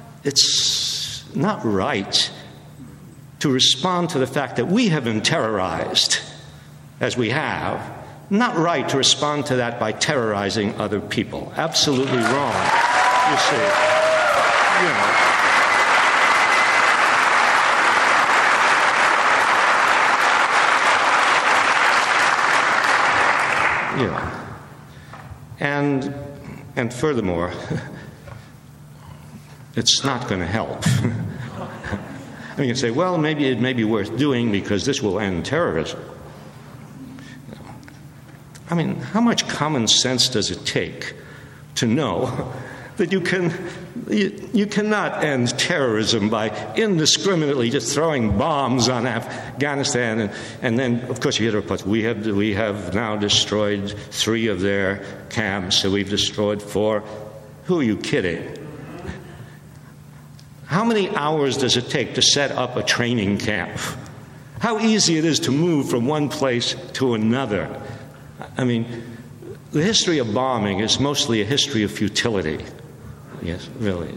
right to respond to the fact that we have been terrorized, as we have. Not right to respond to that by terrorizing other people. Absolutely wrong, you see. And furthermore, it's not going to help. You can say, well, maybe it may be worth doing because this will end terrorism. I mean, how much common sense does it take to know that you cannot end terrorism by indiscriminately just throwing bombs on Afghanistan, and then, of course, you hear the reports. We have now destroyed 3 of their camps, so we've destroyed 4. Who are you kidding? How many hours does it take to set up a training camp? How easy it is to move from one place to another. I mean, the history of bombing is mostly a history of futility. Yes, really.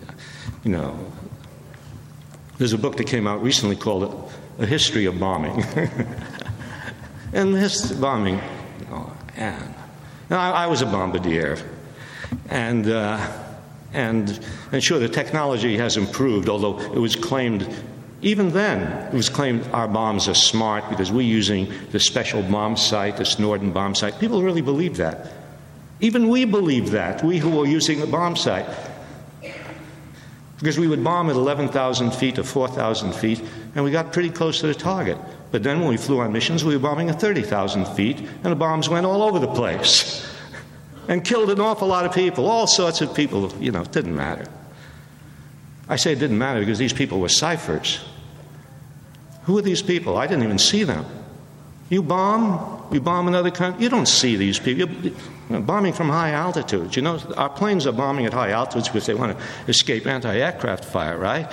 There's a book that came out recently called A History of Bombing. And this bombing, Now, I was a bombardier, and sure, the technology has improved, although it was claimed, even then, it was claimed our bombs are smart because we're using the special bomb sight, this Norden bomb sight. People really believe that. Even we believe that, we who were using the bomb sight. Because we would bomb at 11,000 feet or 4,000 feet, and we got pretty close to the target. But then when we flew on missions, we were bombing at 30,000 feet, and the bombs went all over the place and killed an awful lot of people, all sorts of people. It didn't matter. I say it didn't matter because these people were ciphers. Who are these people? I didn't even see them. You bomb another country, you don't see these people. You're bombing from high altitudes. Our planes are bombing at high altitudes because they want to escape anti-aircraft fire, right?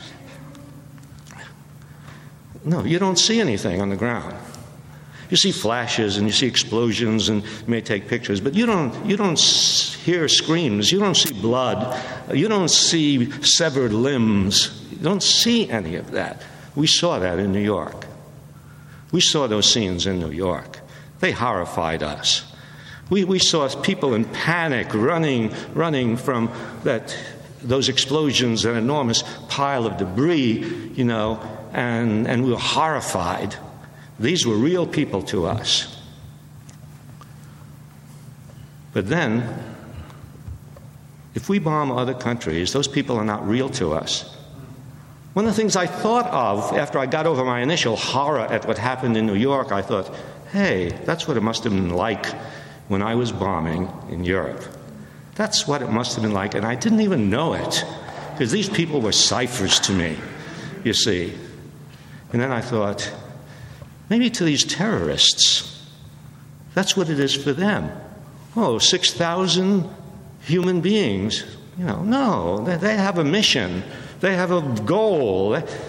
No, you don't see anything on the ground. You see flashes and you see explosions and you may take pictures, but you don't hear screams. You don't see blood. You don't see severed limbs. You don't see any of that. We saw that in New York. We saw those scenes in New York. They horrified us. We saw people in panic running from those explosions, that enormous pile of debris, and we were horrified. These were real people to us. But then, if we bomb other countries, those people are not real to us. One of the things I thought of after I got over my initial horror at what happened in New York, I thought, hey, that's what it must have been like when I was bombing in Europe. That's what it must have been like, and I didn't even know it, because these people were ciphers to me, you see. And then I thought, maybe to these terrorists, that's what it is for them. 6,000 human beings. No, they have a mission. They have a goal.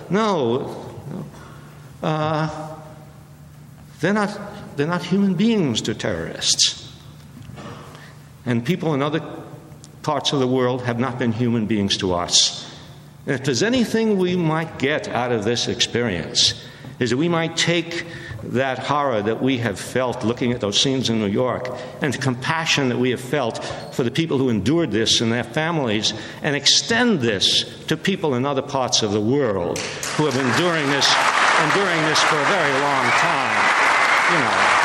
They're not human beings to terrorists. And people in other parts of the world have not been human beings to us. And if there's anything we might get out of this experience, is that we might take that horror that we have felt looking at those scenes in New York and the compassion that we have felt for the people who endured this and their families, and extend this to people in other parts of the world who have enduring this for a very long time.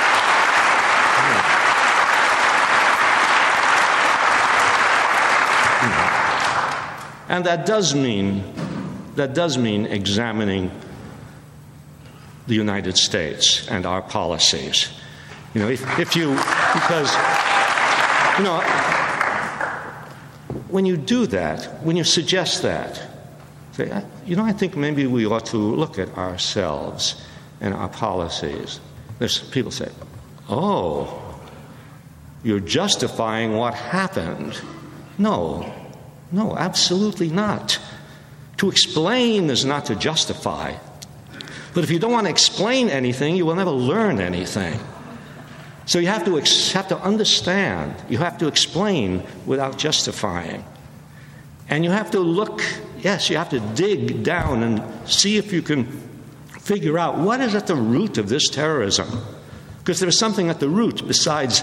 And that does mean examining the United States and our policies. When you do that, when you suggest that, say, I think maybe we ought to look at ourselves and our policies. There's people say, oh, you're justifying what happened. No, absolutely not. To explain is not to justify. But if you don't want to explain anything, you will never learn anything. So you have to understand. You have to explain without justifying. And you have to look, you have to dig down and see if you can figure out what is at the root of this terrorism. Because there is something at the root besides,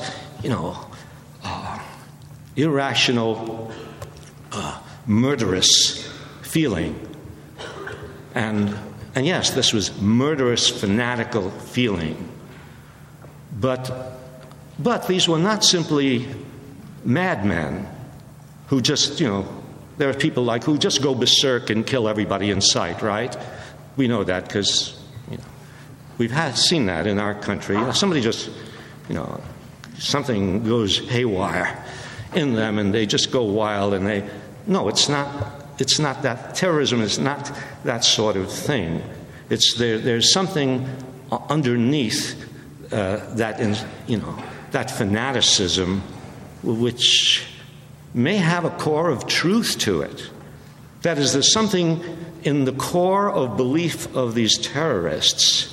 irrational, murderous feeling. And yes, this was murderous, fanatical feeling. But these were not simply madmen who just, there are people who just go berserk and kill everybody in sight, right? We know that because, we've seen that in our country. Somebody just, something goes haywire in them and they just go wild and no, it's not that. Terrorism is not that sort of thing. There's something underneath that fanaticism, which may have a core of truth to it. That is, there's something in the core of belief of these terrorists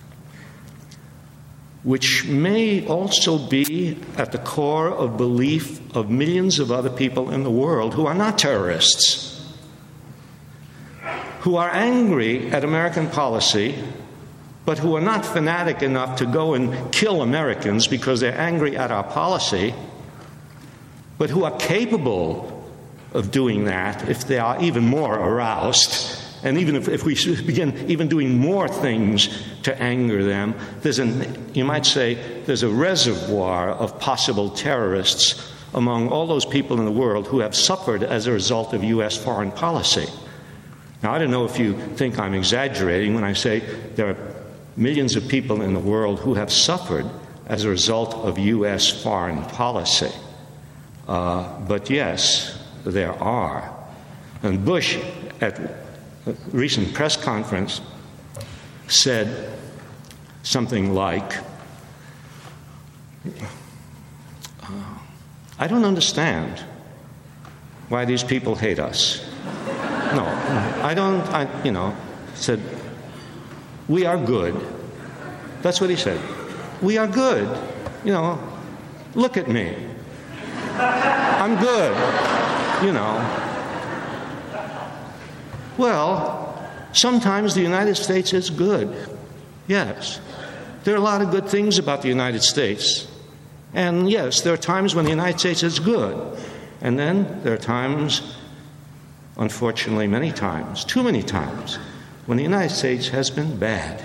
which may also be at the core of belief of millions of other people in the world who are not terrorists, who are angry at American policy, but who are not fanatic enough to go and kill Americans because they're angry at our policy, but who are capable of doing that if they are even more aroused. And even if we begin even doing more things to anger them, you might say, there's a reservoir of possible terrorists among all those people in the world who have suffered as a result of U.S. foreign policy. Now, I don't know if you think I'm exaggerating when I say there are millions of people in the world who have suffered as a result of U.S. foreign policy. But yes, there are. And Bush, at a recent press conference, said something like, I don't understand why these people hate us. No, I don't, said, we are good. That's what he said. We are good. Look at me. I'm good, Well, sometimes the United States is good. Yes. There are a lot of good things about the United States. And yes, there are times when the United States is good. And then there are times, unfortunately many times, too many times, when the United States has been bad.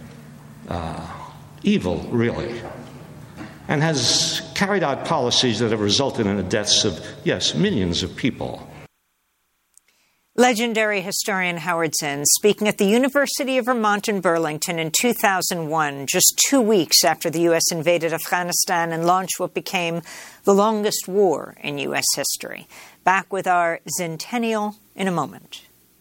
Evil, really. And has carried out policies that have resulted in the deaths of, yes, millions of people. Legendary historian Howard Zinn speaking at the University of Vermont in Burlington in 2001, just 2 weeks after the U.S. invaded Afghanistan and launched what became the longest war in U.S. history. Back with our Zentennial in a moment.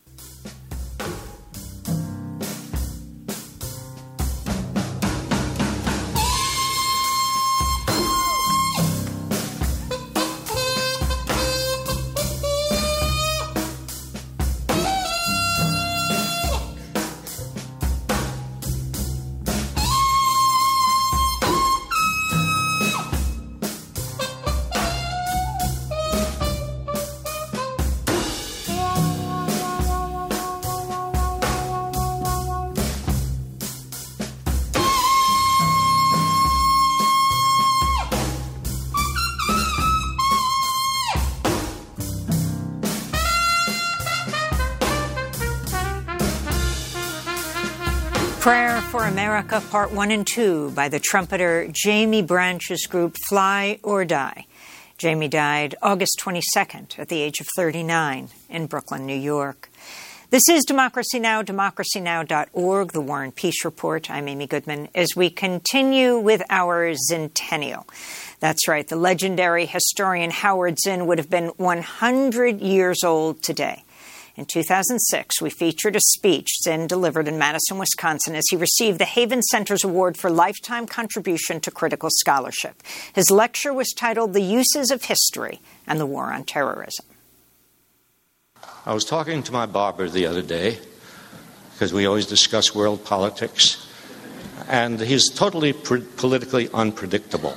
Prayer for America, Part 1 and 2 by the trumpeter Jamie Branch's group Fly or Die. Jamie died August 22nd at the age of 39 in Brooklyn, New York. This is Democracy Now!, democracynow.org, the War and Peace Report. I'm Amy Goodman as we continue with our Zentennial. That's right, the legendary historian Howard Zinn would have been 100 years old today. In 2006, we featured a speech Zinn delivered in Madison, Wisconsin, as he received the Haven Center's Award for Lifetime Contribution to Critical Scholarship. His lecture was titled The Uses of History and the War on Terrorism. I was talking to my barber the other day, because we always discuss world politics, and he's totally politically unpredictable,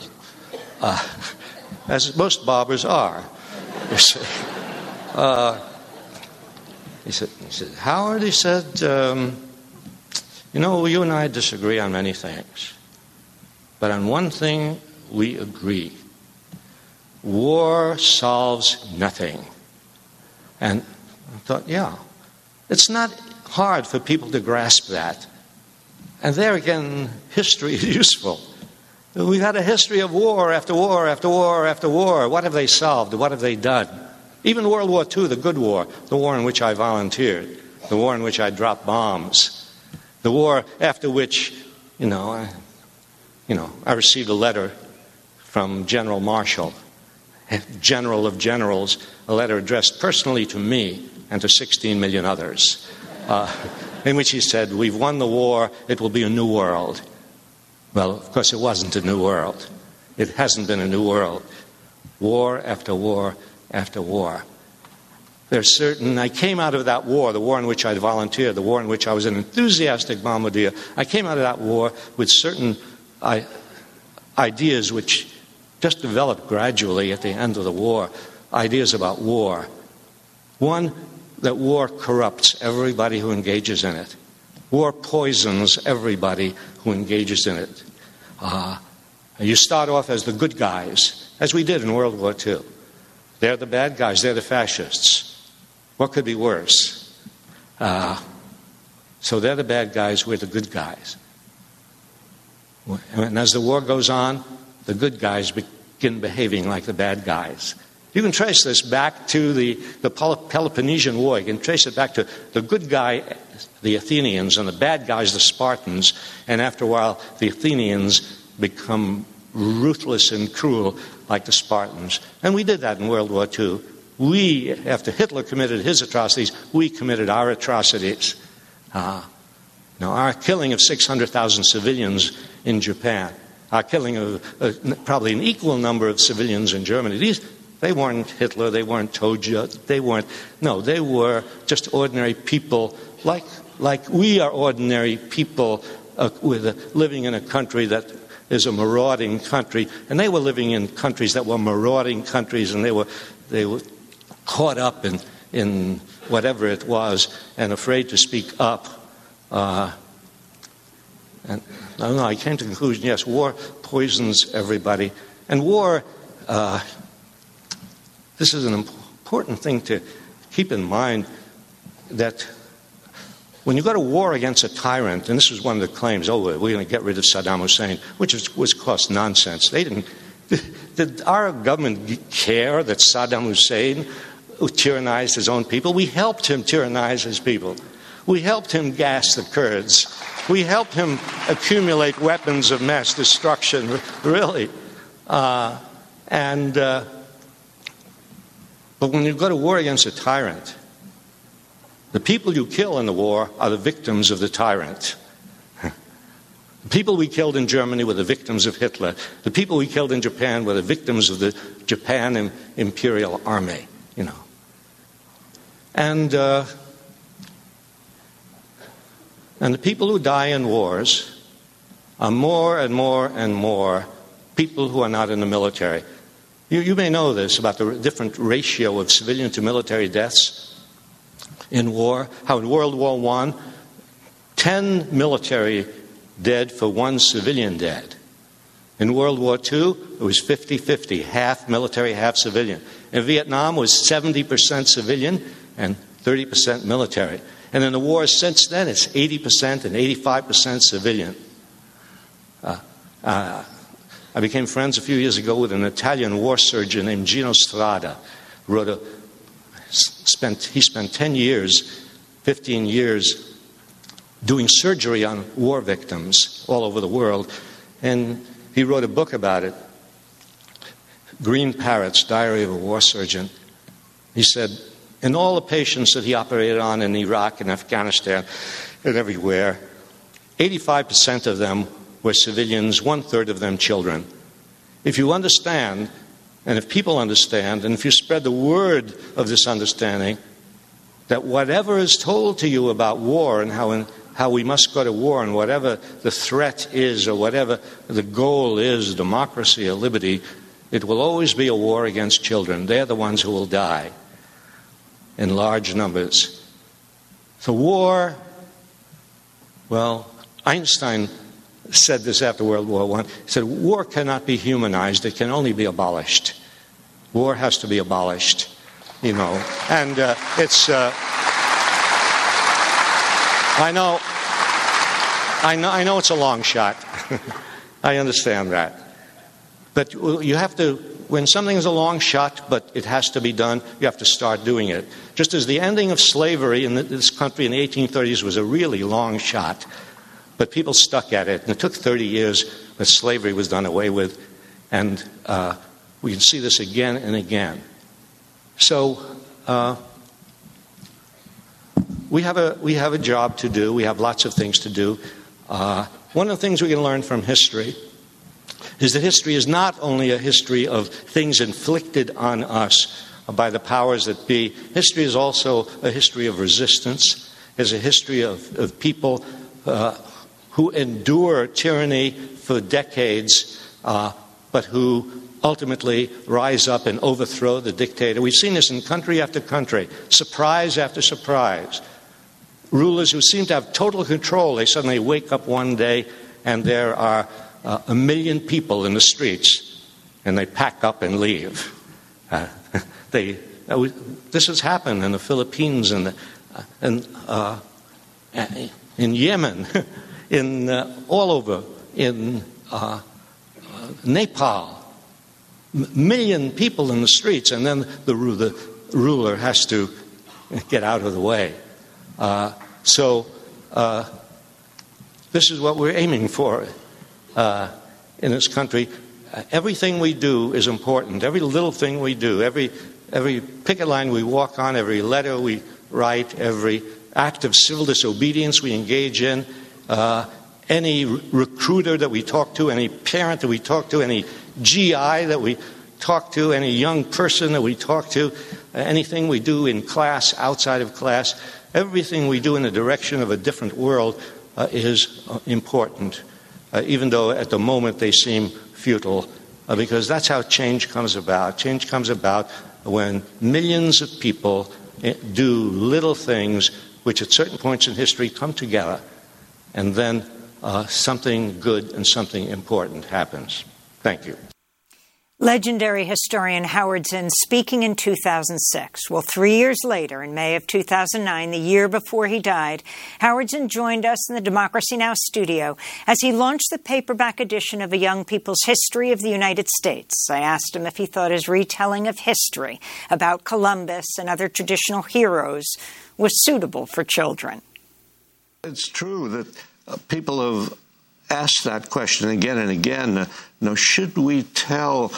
as most barbers are. He said, Howard, he said, you and I disagree on many things, but on one thing we agree. War solves nothing. And I thought, yeah, it's not hard for people to grasp that. And there again, history is useful. We've had a history of war after war after war after war. What have they solved? What have they done? Even World War II, the good war, the war in which I volunteered, the war in which I dropped bombs, the war after which, I received a letter from General Marshall, General of Generals, a letter addressed personally to me and to 16 million others, in which he said, we've won the war, it will be a new world. Well, of course, it wasn't a new world. It hasn't been a new world. War after war after war. I came out of that war, the war in which I volunteered, the war in which I was an enthusiastic bombardier. I came out of that war with certain ideas which just developed gradually at the end of the war, ideas about war. One, that war corrupts everybody who engages in it. War poisons everybody who engages in it. You start off as the good guys, as we did in World War II. They're the bad guys. They're the fascists. What could be worse? So they're the bad guys. We're the good guys. And as the war goes on, the good guys begin behaving like the bad guys. You can trace this back to the Peloponnesian War. You can trace it back to the good guy, the Athenians, and the bad guys, the Spartans. And after a while, the Athenians become ruthless and cruel like the Spartans. And we did that in World War II. We, after Hitler committed his atrocities, we committed our atrocities. Now, our killing of 600,000 civilians in Japan, our killing of probably an equal number of civilians in Germany, they weren't Hitler, they weren't Toja, they were just ordinary people like we are ordinary people living in a country that is a marauding country, and they were living in countries that were marauding countries, and they were caught up in whatever it was and afraid to speak up. And I came to the conclusion, yes, war poisons everybody. And war, this is an important thing to keep in mind, that when you go to war against a tyrant, and this was one of the claims, we're going to get rid of Saddam Hussein, which was cost nonsense. Did our government care that Saddam Hussein tyrannized his own people? We helped him tyrannize his people. We helped him gas the Kurds. We helped him accumulate weapons of mass destruction, really. But when you go to war against a tyrant, the people you kill in the war are the victims of the tyrant. The people we killed in Germany were the victims of Hitler. The people we killed in Japan were the victims of the Japan Imperial Army, And the people who die in wars are more and more and more people who are not in the military. You may know this about the different ratio of civilian to military deaths in war. How in World War I, 10 military dead for 1 civilian dead. In World War II, it was 50-50, half military, half civilian. In Vietnam, it was 70% civilian and 30% military. And in the wars since then, it's 80% and 85% civilian. I became friends a few years ago with an Italian war surgeon named Gino Strada. He spent 10 years, 15 years doing surgery on war victims all over the world. And he wrote a book about it, Green Parrots, Diary of a War Surgeon. He said, in all the patients that he operated on in Iraq and Afghanistan and everywhere, 85% of them were civilians, 1/3 of them children. If you understand, and if people understand, and if you spread the word of this understanding, that whatever is told to you about war and how we must go to war and whatever the threat is or whatever the goal is, democracy or liberty, it will always be a war against children. They're the ones who will die in large numbers. So war, well, Einstein said this after World War I. He said, war cannot be humanized. It can only be abolished. War has to be abolished, And it's... I know it's a long shot. I understand that. But you have to, when something is a long shot, but it has to be done, you have to start doing it. Just as the ending of slavery in this country in the 1830s was a really long shot, but people stuck at it. And it took 30 years, but slavery was done away with. And we can see this again and again. So we have a job to do. We have lots of things to do. One of the things we can learn from history is that history is not only a history of things inflicted on us by the powers that be. History is also a history of resistance. It's a history of people who endure tyranny for decades, but who ultimately rise up and overthrow the dictator. We've seen this in country after country, surprise after surprise. rulers who seem to have total control. They suddenly wake up one day and there are 1 million people in the streets, and they pack up and leave. This has happened in the Philippines and in Yemen, in all over, in Nepal. 1 million people in the streets, and then the ruler has to get out of the way. This is what we're aiming for in this country. Everything we do is important. Every little thing we do, every picket line we walk on, every letter we write, every act of civil disobedience we engage in, any recruiter that we talk to, any parent that we talk to, any GI that we talk to, any young person that we talk to, anything we do in class, outside of class, everything we do in the direction of a different world is important, even though at the moment they seem futile, because that's how change comes about. Change comes about when millions of people do little things which at certain points in history come together, and then something good and something important happens. Thank you. Legendary historian Howard Zinn speaking in 2006. Well, 3 years later, in May of 2009, the year before he died, Howard Zinn joined us in the Democracy Now! Studio as he launched the paperback edition of A Young People's History of the United States. I asked him if he thought his retelling of history about Columbus and other traditional heroes was suitable for children. It's true that people have asked that question again and again. Should we tell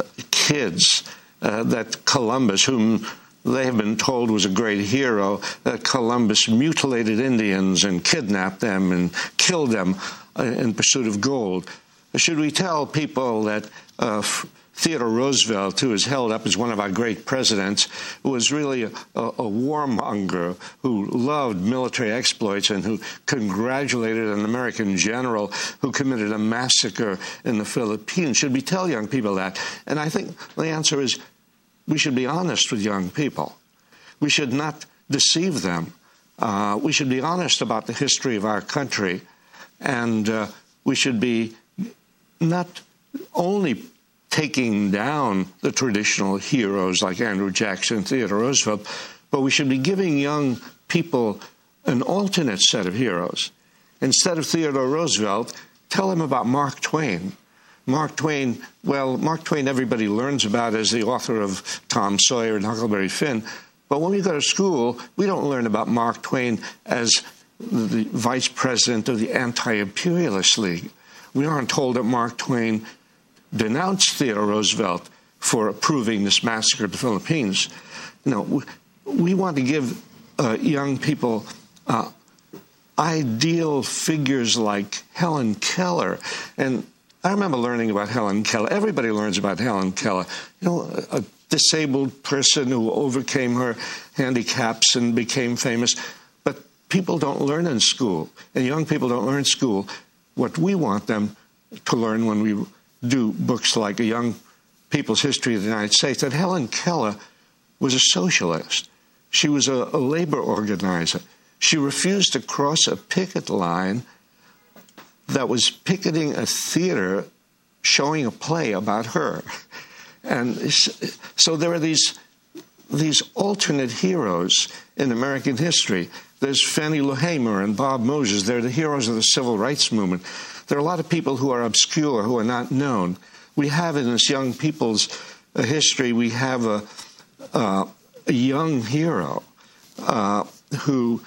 kids that Columbus, whom they have been told was a great hero, that Columbus mutilated Indians and kidnapped them and killed them in pursuit of gold? Should we tell people that Theodore Roosevelt, who is held up as one of our great presidents, was really a warmonger who loved military exploits and who congratulated an American general who committed a massacre in the Philippines? Should we tell young people that? And I think the answer is we should be honest with young people. We should not deceive them. We should be honest about the history of our country. And we should be not only taking down the traditional heroes like Andrew Jackson, Theodore Roosevelt, but we should be giving young people an alternate set of heroes. Instead of Theodore Roosevelt, tell them about Mark Twain. Mark Twain everybody learns about as the author of Tom Sawyer and Huckleberry Finn, but when we go to school, we don't learn about Mark Twain as the vice president of the Anti-Imperialist League. We aren't told that Mark Twain denounced Theodore Roosevelt for approving this massacre of the Philippines. No, we want to give young people ideal figures like Helen Keller. And I remember learning about Helen Keller. Everybody learns about Helen Keller. A disabled person who overcame her handicaps and became famous. But people don't learn in school, and young people don't learn in school what we want them to learn when we do books like A Young People's History of the United States, that Helen Keller was a socialist. She was a labor organizer. She refused to cross a picket line that was picketing a theater showing a play about her. And so there are these alternate heroes in American history. There's Fannie Lou Hamer and Bob Moses. They're the heroes of the civil rights movement. There are a lot of people who are obscure, who are not known. We have in this young people's history, we have a young hero who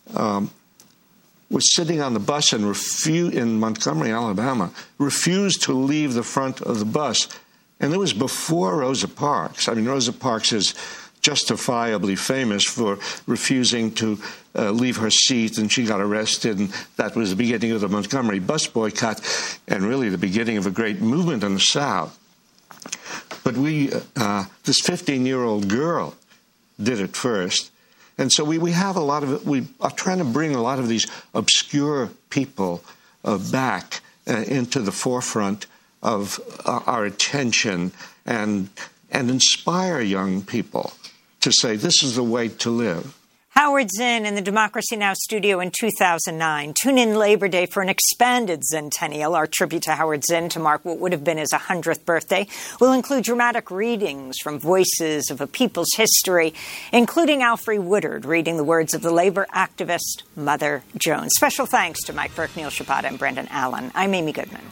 was sitting on the bus in Montgomery, Alabama, refused to leave the front of the bus. And it was before Rosa Parks. I mean, Rosa Parks is justifiably famous for refusing to leave her seat, and she got arrested, and that was the beginning of the Montgomery bus boycott and really the beginning of a great movement in the South. But this 15-year-old girl did it first. And so we have we are trying to bring a lot of these obscure people back into the forefront of our attention and inspire young people to say, this is the way to live. Howard Zinn in the Democracy Now! Studio in 2009. Tune in Labor Day for an expanded Zentennial. Our tribute to Howard Zinn to mark what would have been his 100th birthday will include dramatic readings from voices of a people's history, including Alfre Woodard reading the words of the labor activist Mother Jones. Special thanks to Mike Burke, Neil Shabbat, and Brendan Allen. I'm Amy Goodman.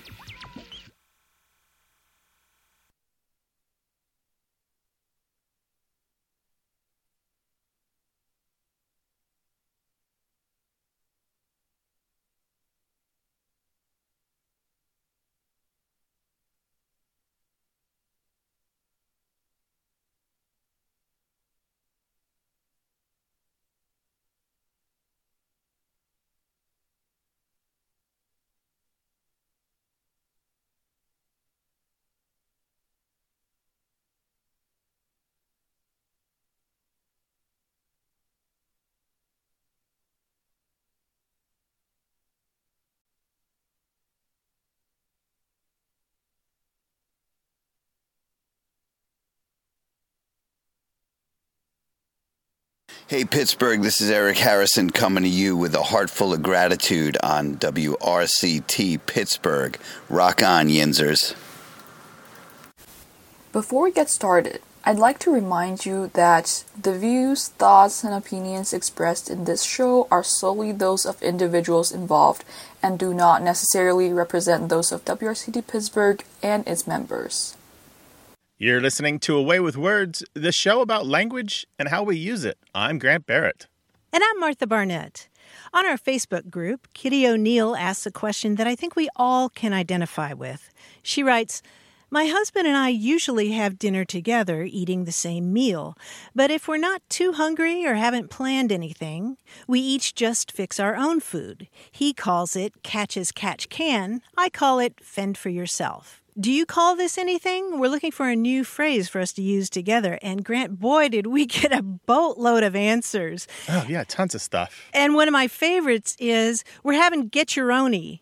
Hey, Pittsburgh, this is Eric Harrison coming to you with a heart full of gratitude on WRCT Pittsburgh. Rock on, Yinzers. Before we get started, I'd like to remind you that the views, thoughts, and opinions expressed in this show are solely those of individuals involved and do not necessarily represent those of WRCT Pittsburgh and its members. You're listening to Away with Words, the show about language and how we use it. I'm Grant Barrett. And I'm Martha Barnett. On our Facebook group, Kitty O'Neill asks a question that I think we all can identify with. She writes, "My husband and I usually have dinner together, eating the same meal. But if we're not too hungry or haven't planned anything, we each just fix our own food. He calls it catch as catch can. I call it fend for yourself. Do you call this anything? We're looking for a new phrase for us to use together." And Grant, boy, did we get a boatload of answers. Oh, yeah, tons of stuff. And one of my favorites is, we're having get-your-ony.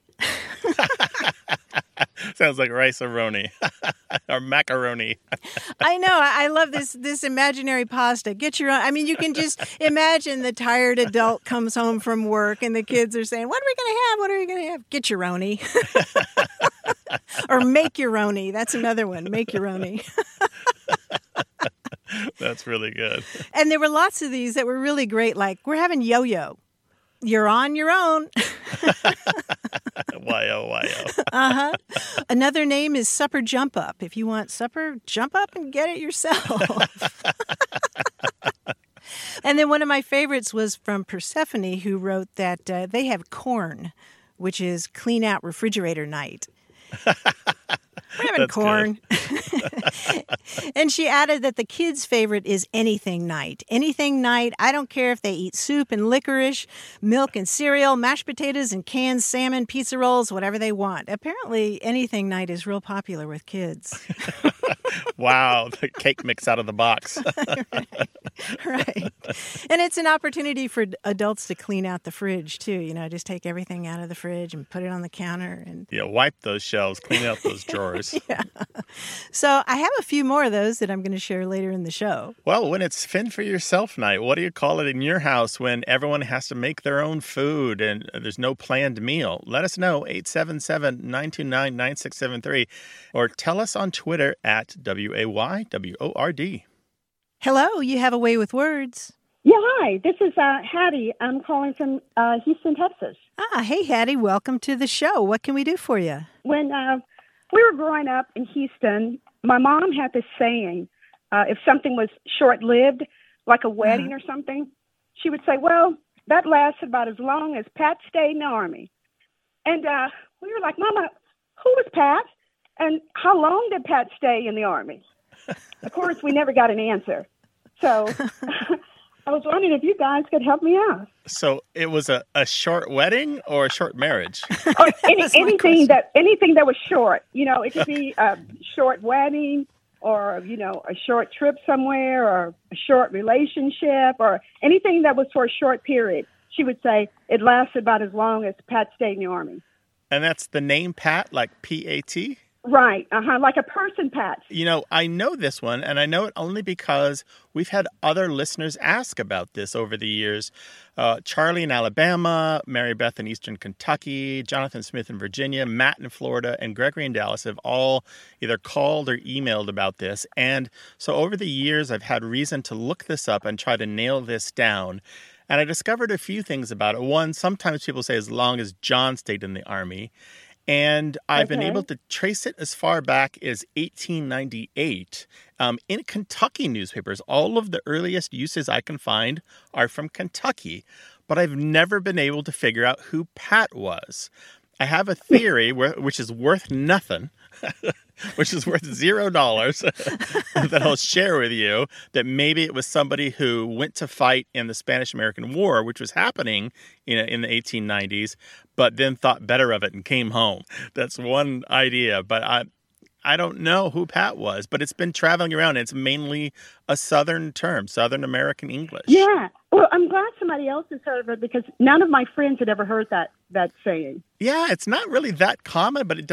Sounds like rice-a-roni or macaroni. I know. I love this imaginary pasta. Get your own. I mean, you can just imagine the tired adult comes home from work and the kids are saying, "What are we going to have? What are we going to have?" Get your roni. Or make your roni. That's another one. Make your roni. That's really good. And there were lots of these that were really great, like, we're having yo-yo. You're on your own. Y-O. Uh-huh. Another name is supper jump up. If you want supper, jump up and get it yourself. And then one of my favorites was from Persephone, who wrote that they have corn, which is clean out refrigerator night. We're having That's corn. And she added that the kids' favorite is anything night. Anything night. I don't care if they eat soup and licorice, milk and cereal, mashed potatoes and canned salmon, pizza rolls, whatever they want. Apparently, anything night is real popular with kids. Wow, the cake mix out of the box. Right. And it's an opportunity for adults to clean out the fridge, too. You know, just take everything out of the fridge and put it on the counter. And Yeah, wipe those shelves, clean out those drawers. Yeah. So I have a few more of those that I'm going to share later in the show. Well, when it's fend for yourself night, what do you call it in your house when everyone has to make their own food and there's no planned meal? Let us know, 877-929-9673, or tell us on Twitter at WAYWORD. Hello, you have a way with words. Yeah, hi. This is Hattie. I'm calling from Houston, Texas. Hey, Hattie. Welcome to the show. What can we do for you? When we were growing up in Houston, my mom had this saying, if something was short-lived, like a wedding or something, she would say, well, that lasted about as long as Pat stayed in the Army. And we were like, Mama, who was Pat? And how long did Pat stay in the Army? Of course, we never got an answer. So I was wondering if you guys could help me out. So it was a short wedding or a short marriage? Or anything that was short. You know, it could be a short wedding or, you know, a short trip somewhere or a short relationship or anything that was for a short period. She would say it lasted about as long as Pat stayed in the Army. And that's the name Pat, like P-A-T? Right, like a person, Pat. You know, I know this one, and I know it only because we've had other listeners ask about this over the years. Charlie in Alabama, Mary Beth in Eastern Kentucky, Jonathan Smith in Virginia, Matt in Florida, and Gregory in Dallas have all either called or emailed about this. And so over the years, I've had reason to look this up and try to nail this down. And I discovered a few things about it. One, sometimes people say as long as John stayed in the Army. And I've been able to trace it as far back as 1898 in Kentucky newspapers. All of the earliest uses I can find are from Kentucky, but I've never been able to figure out who Pat was. I have a theory which is worth nothing, which is worth $0 that I'll share with you, that maybe it was somebody who went to fight in the Spanish-American War, which was happening in the 1890s, but then thought better of it and came home. That's one idea, but I don't know who Pat was, but it's been traveling around. It's mainly a Southern term, Southern American English. Yeah. Well, I'm glad somebody else has heard of it because none of my friends had ever heard that saying. Yeah, it's not really that common, but it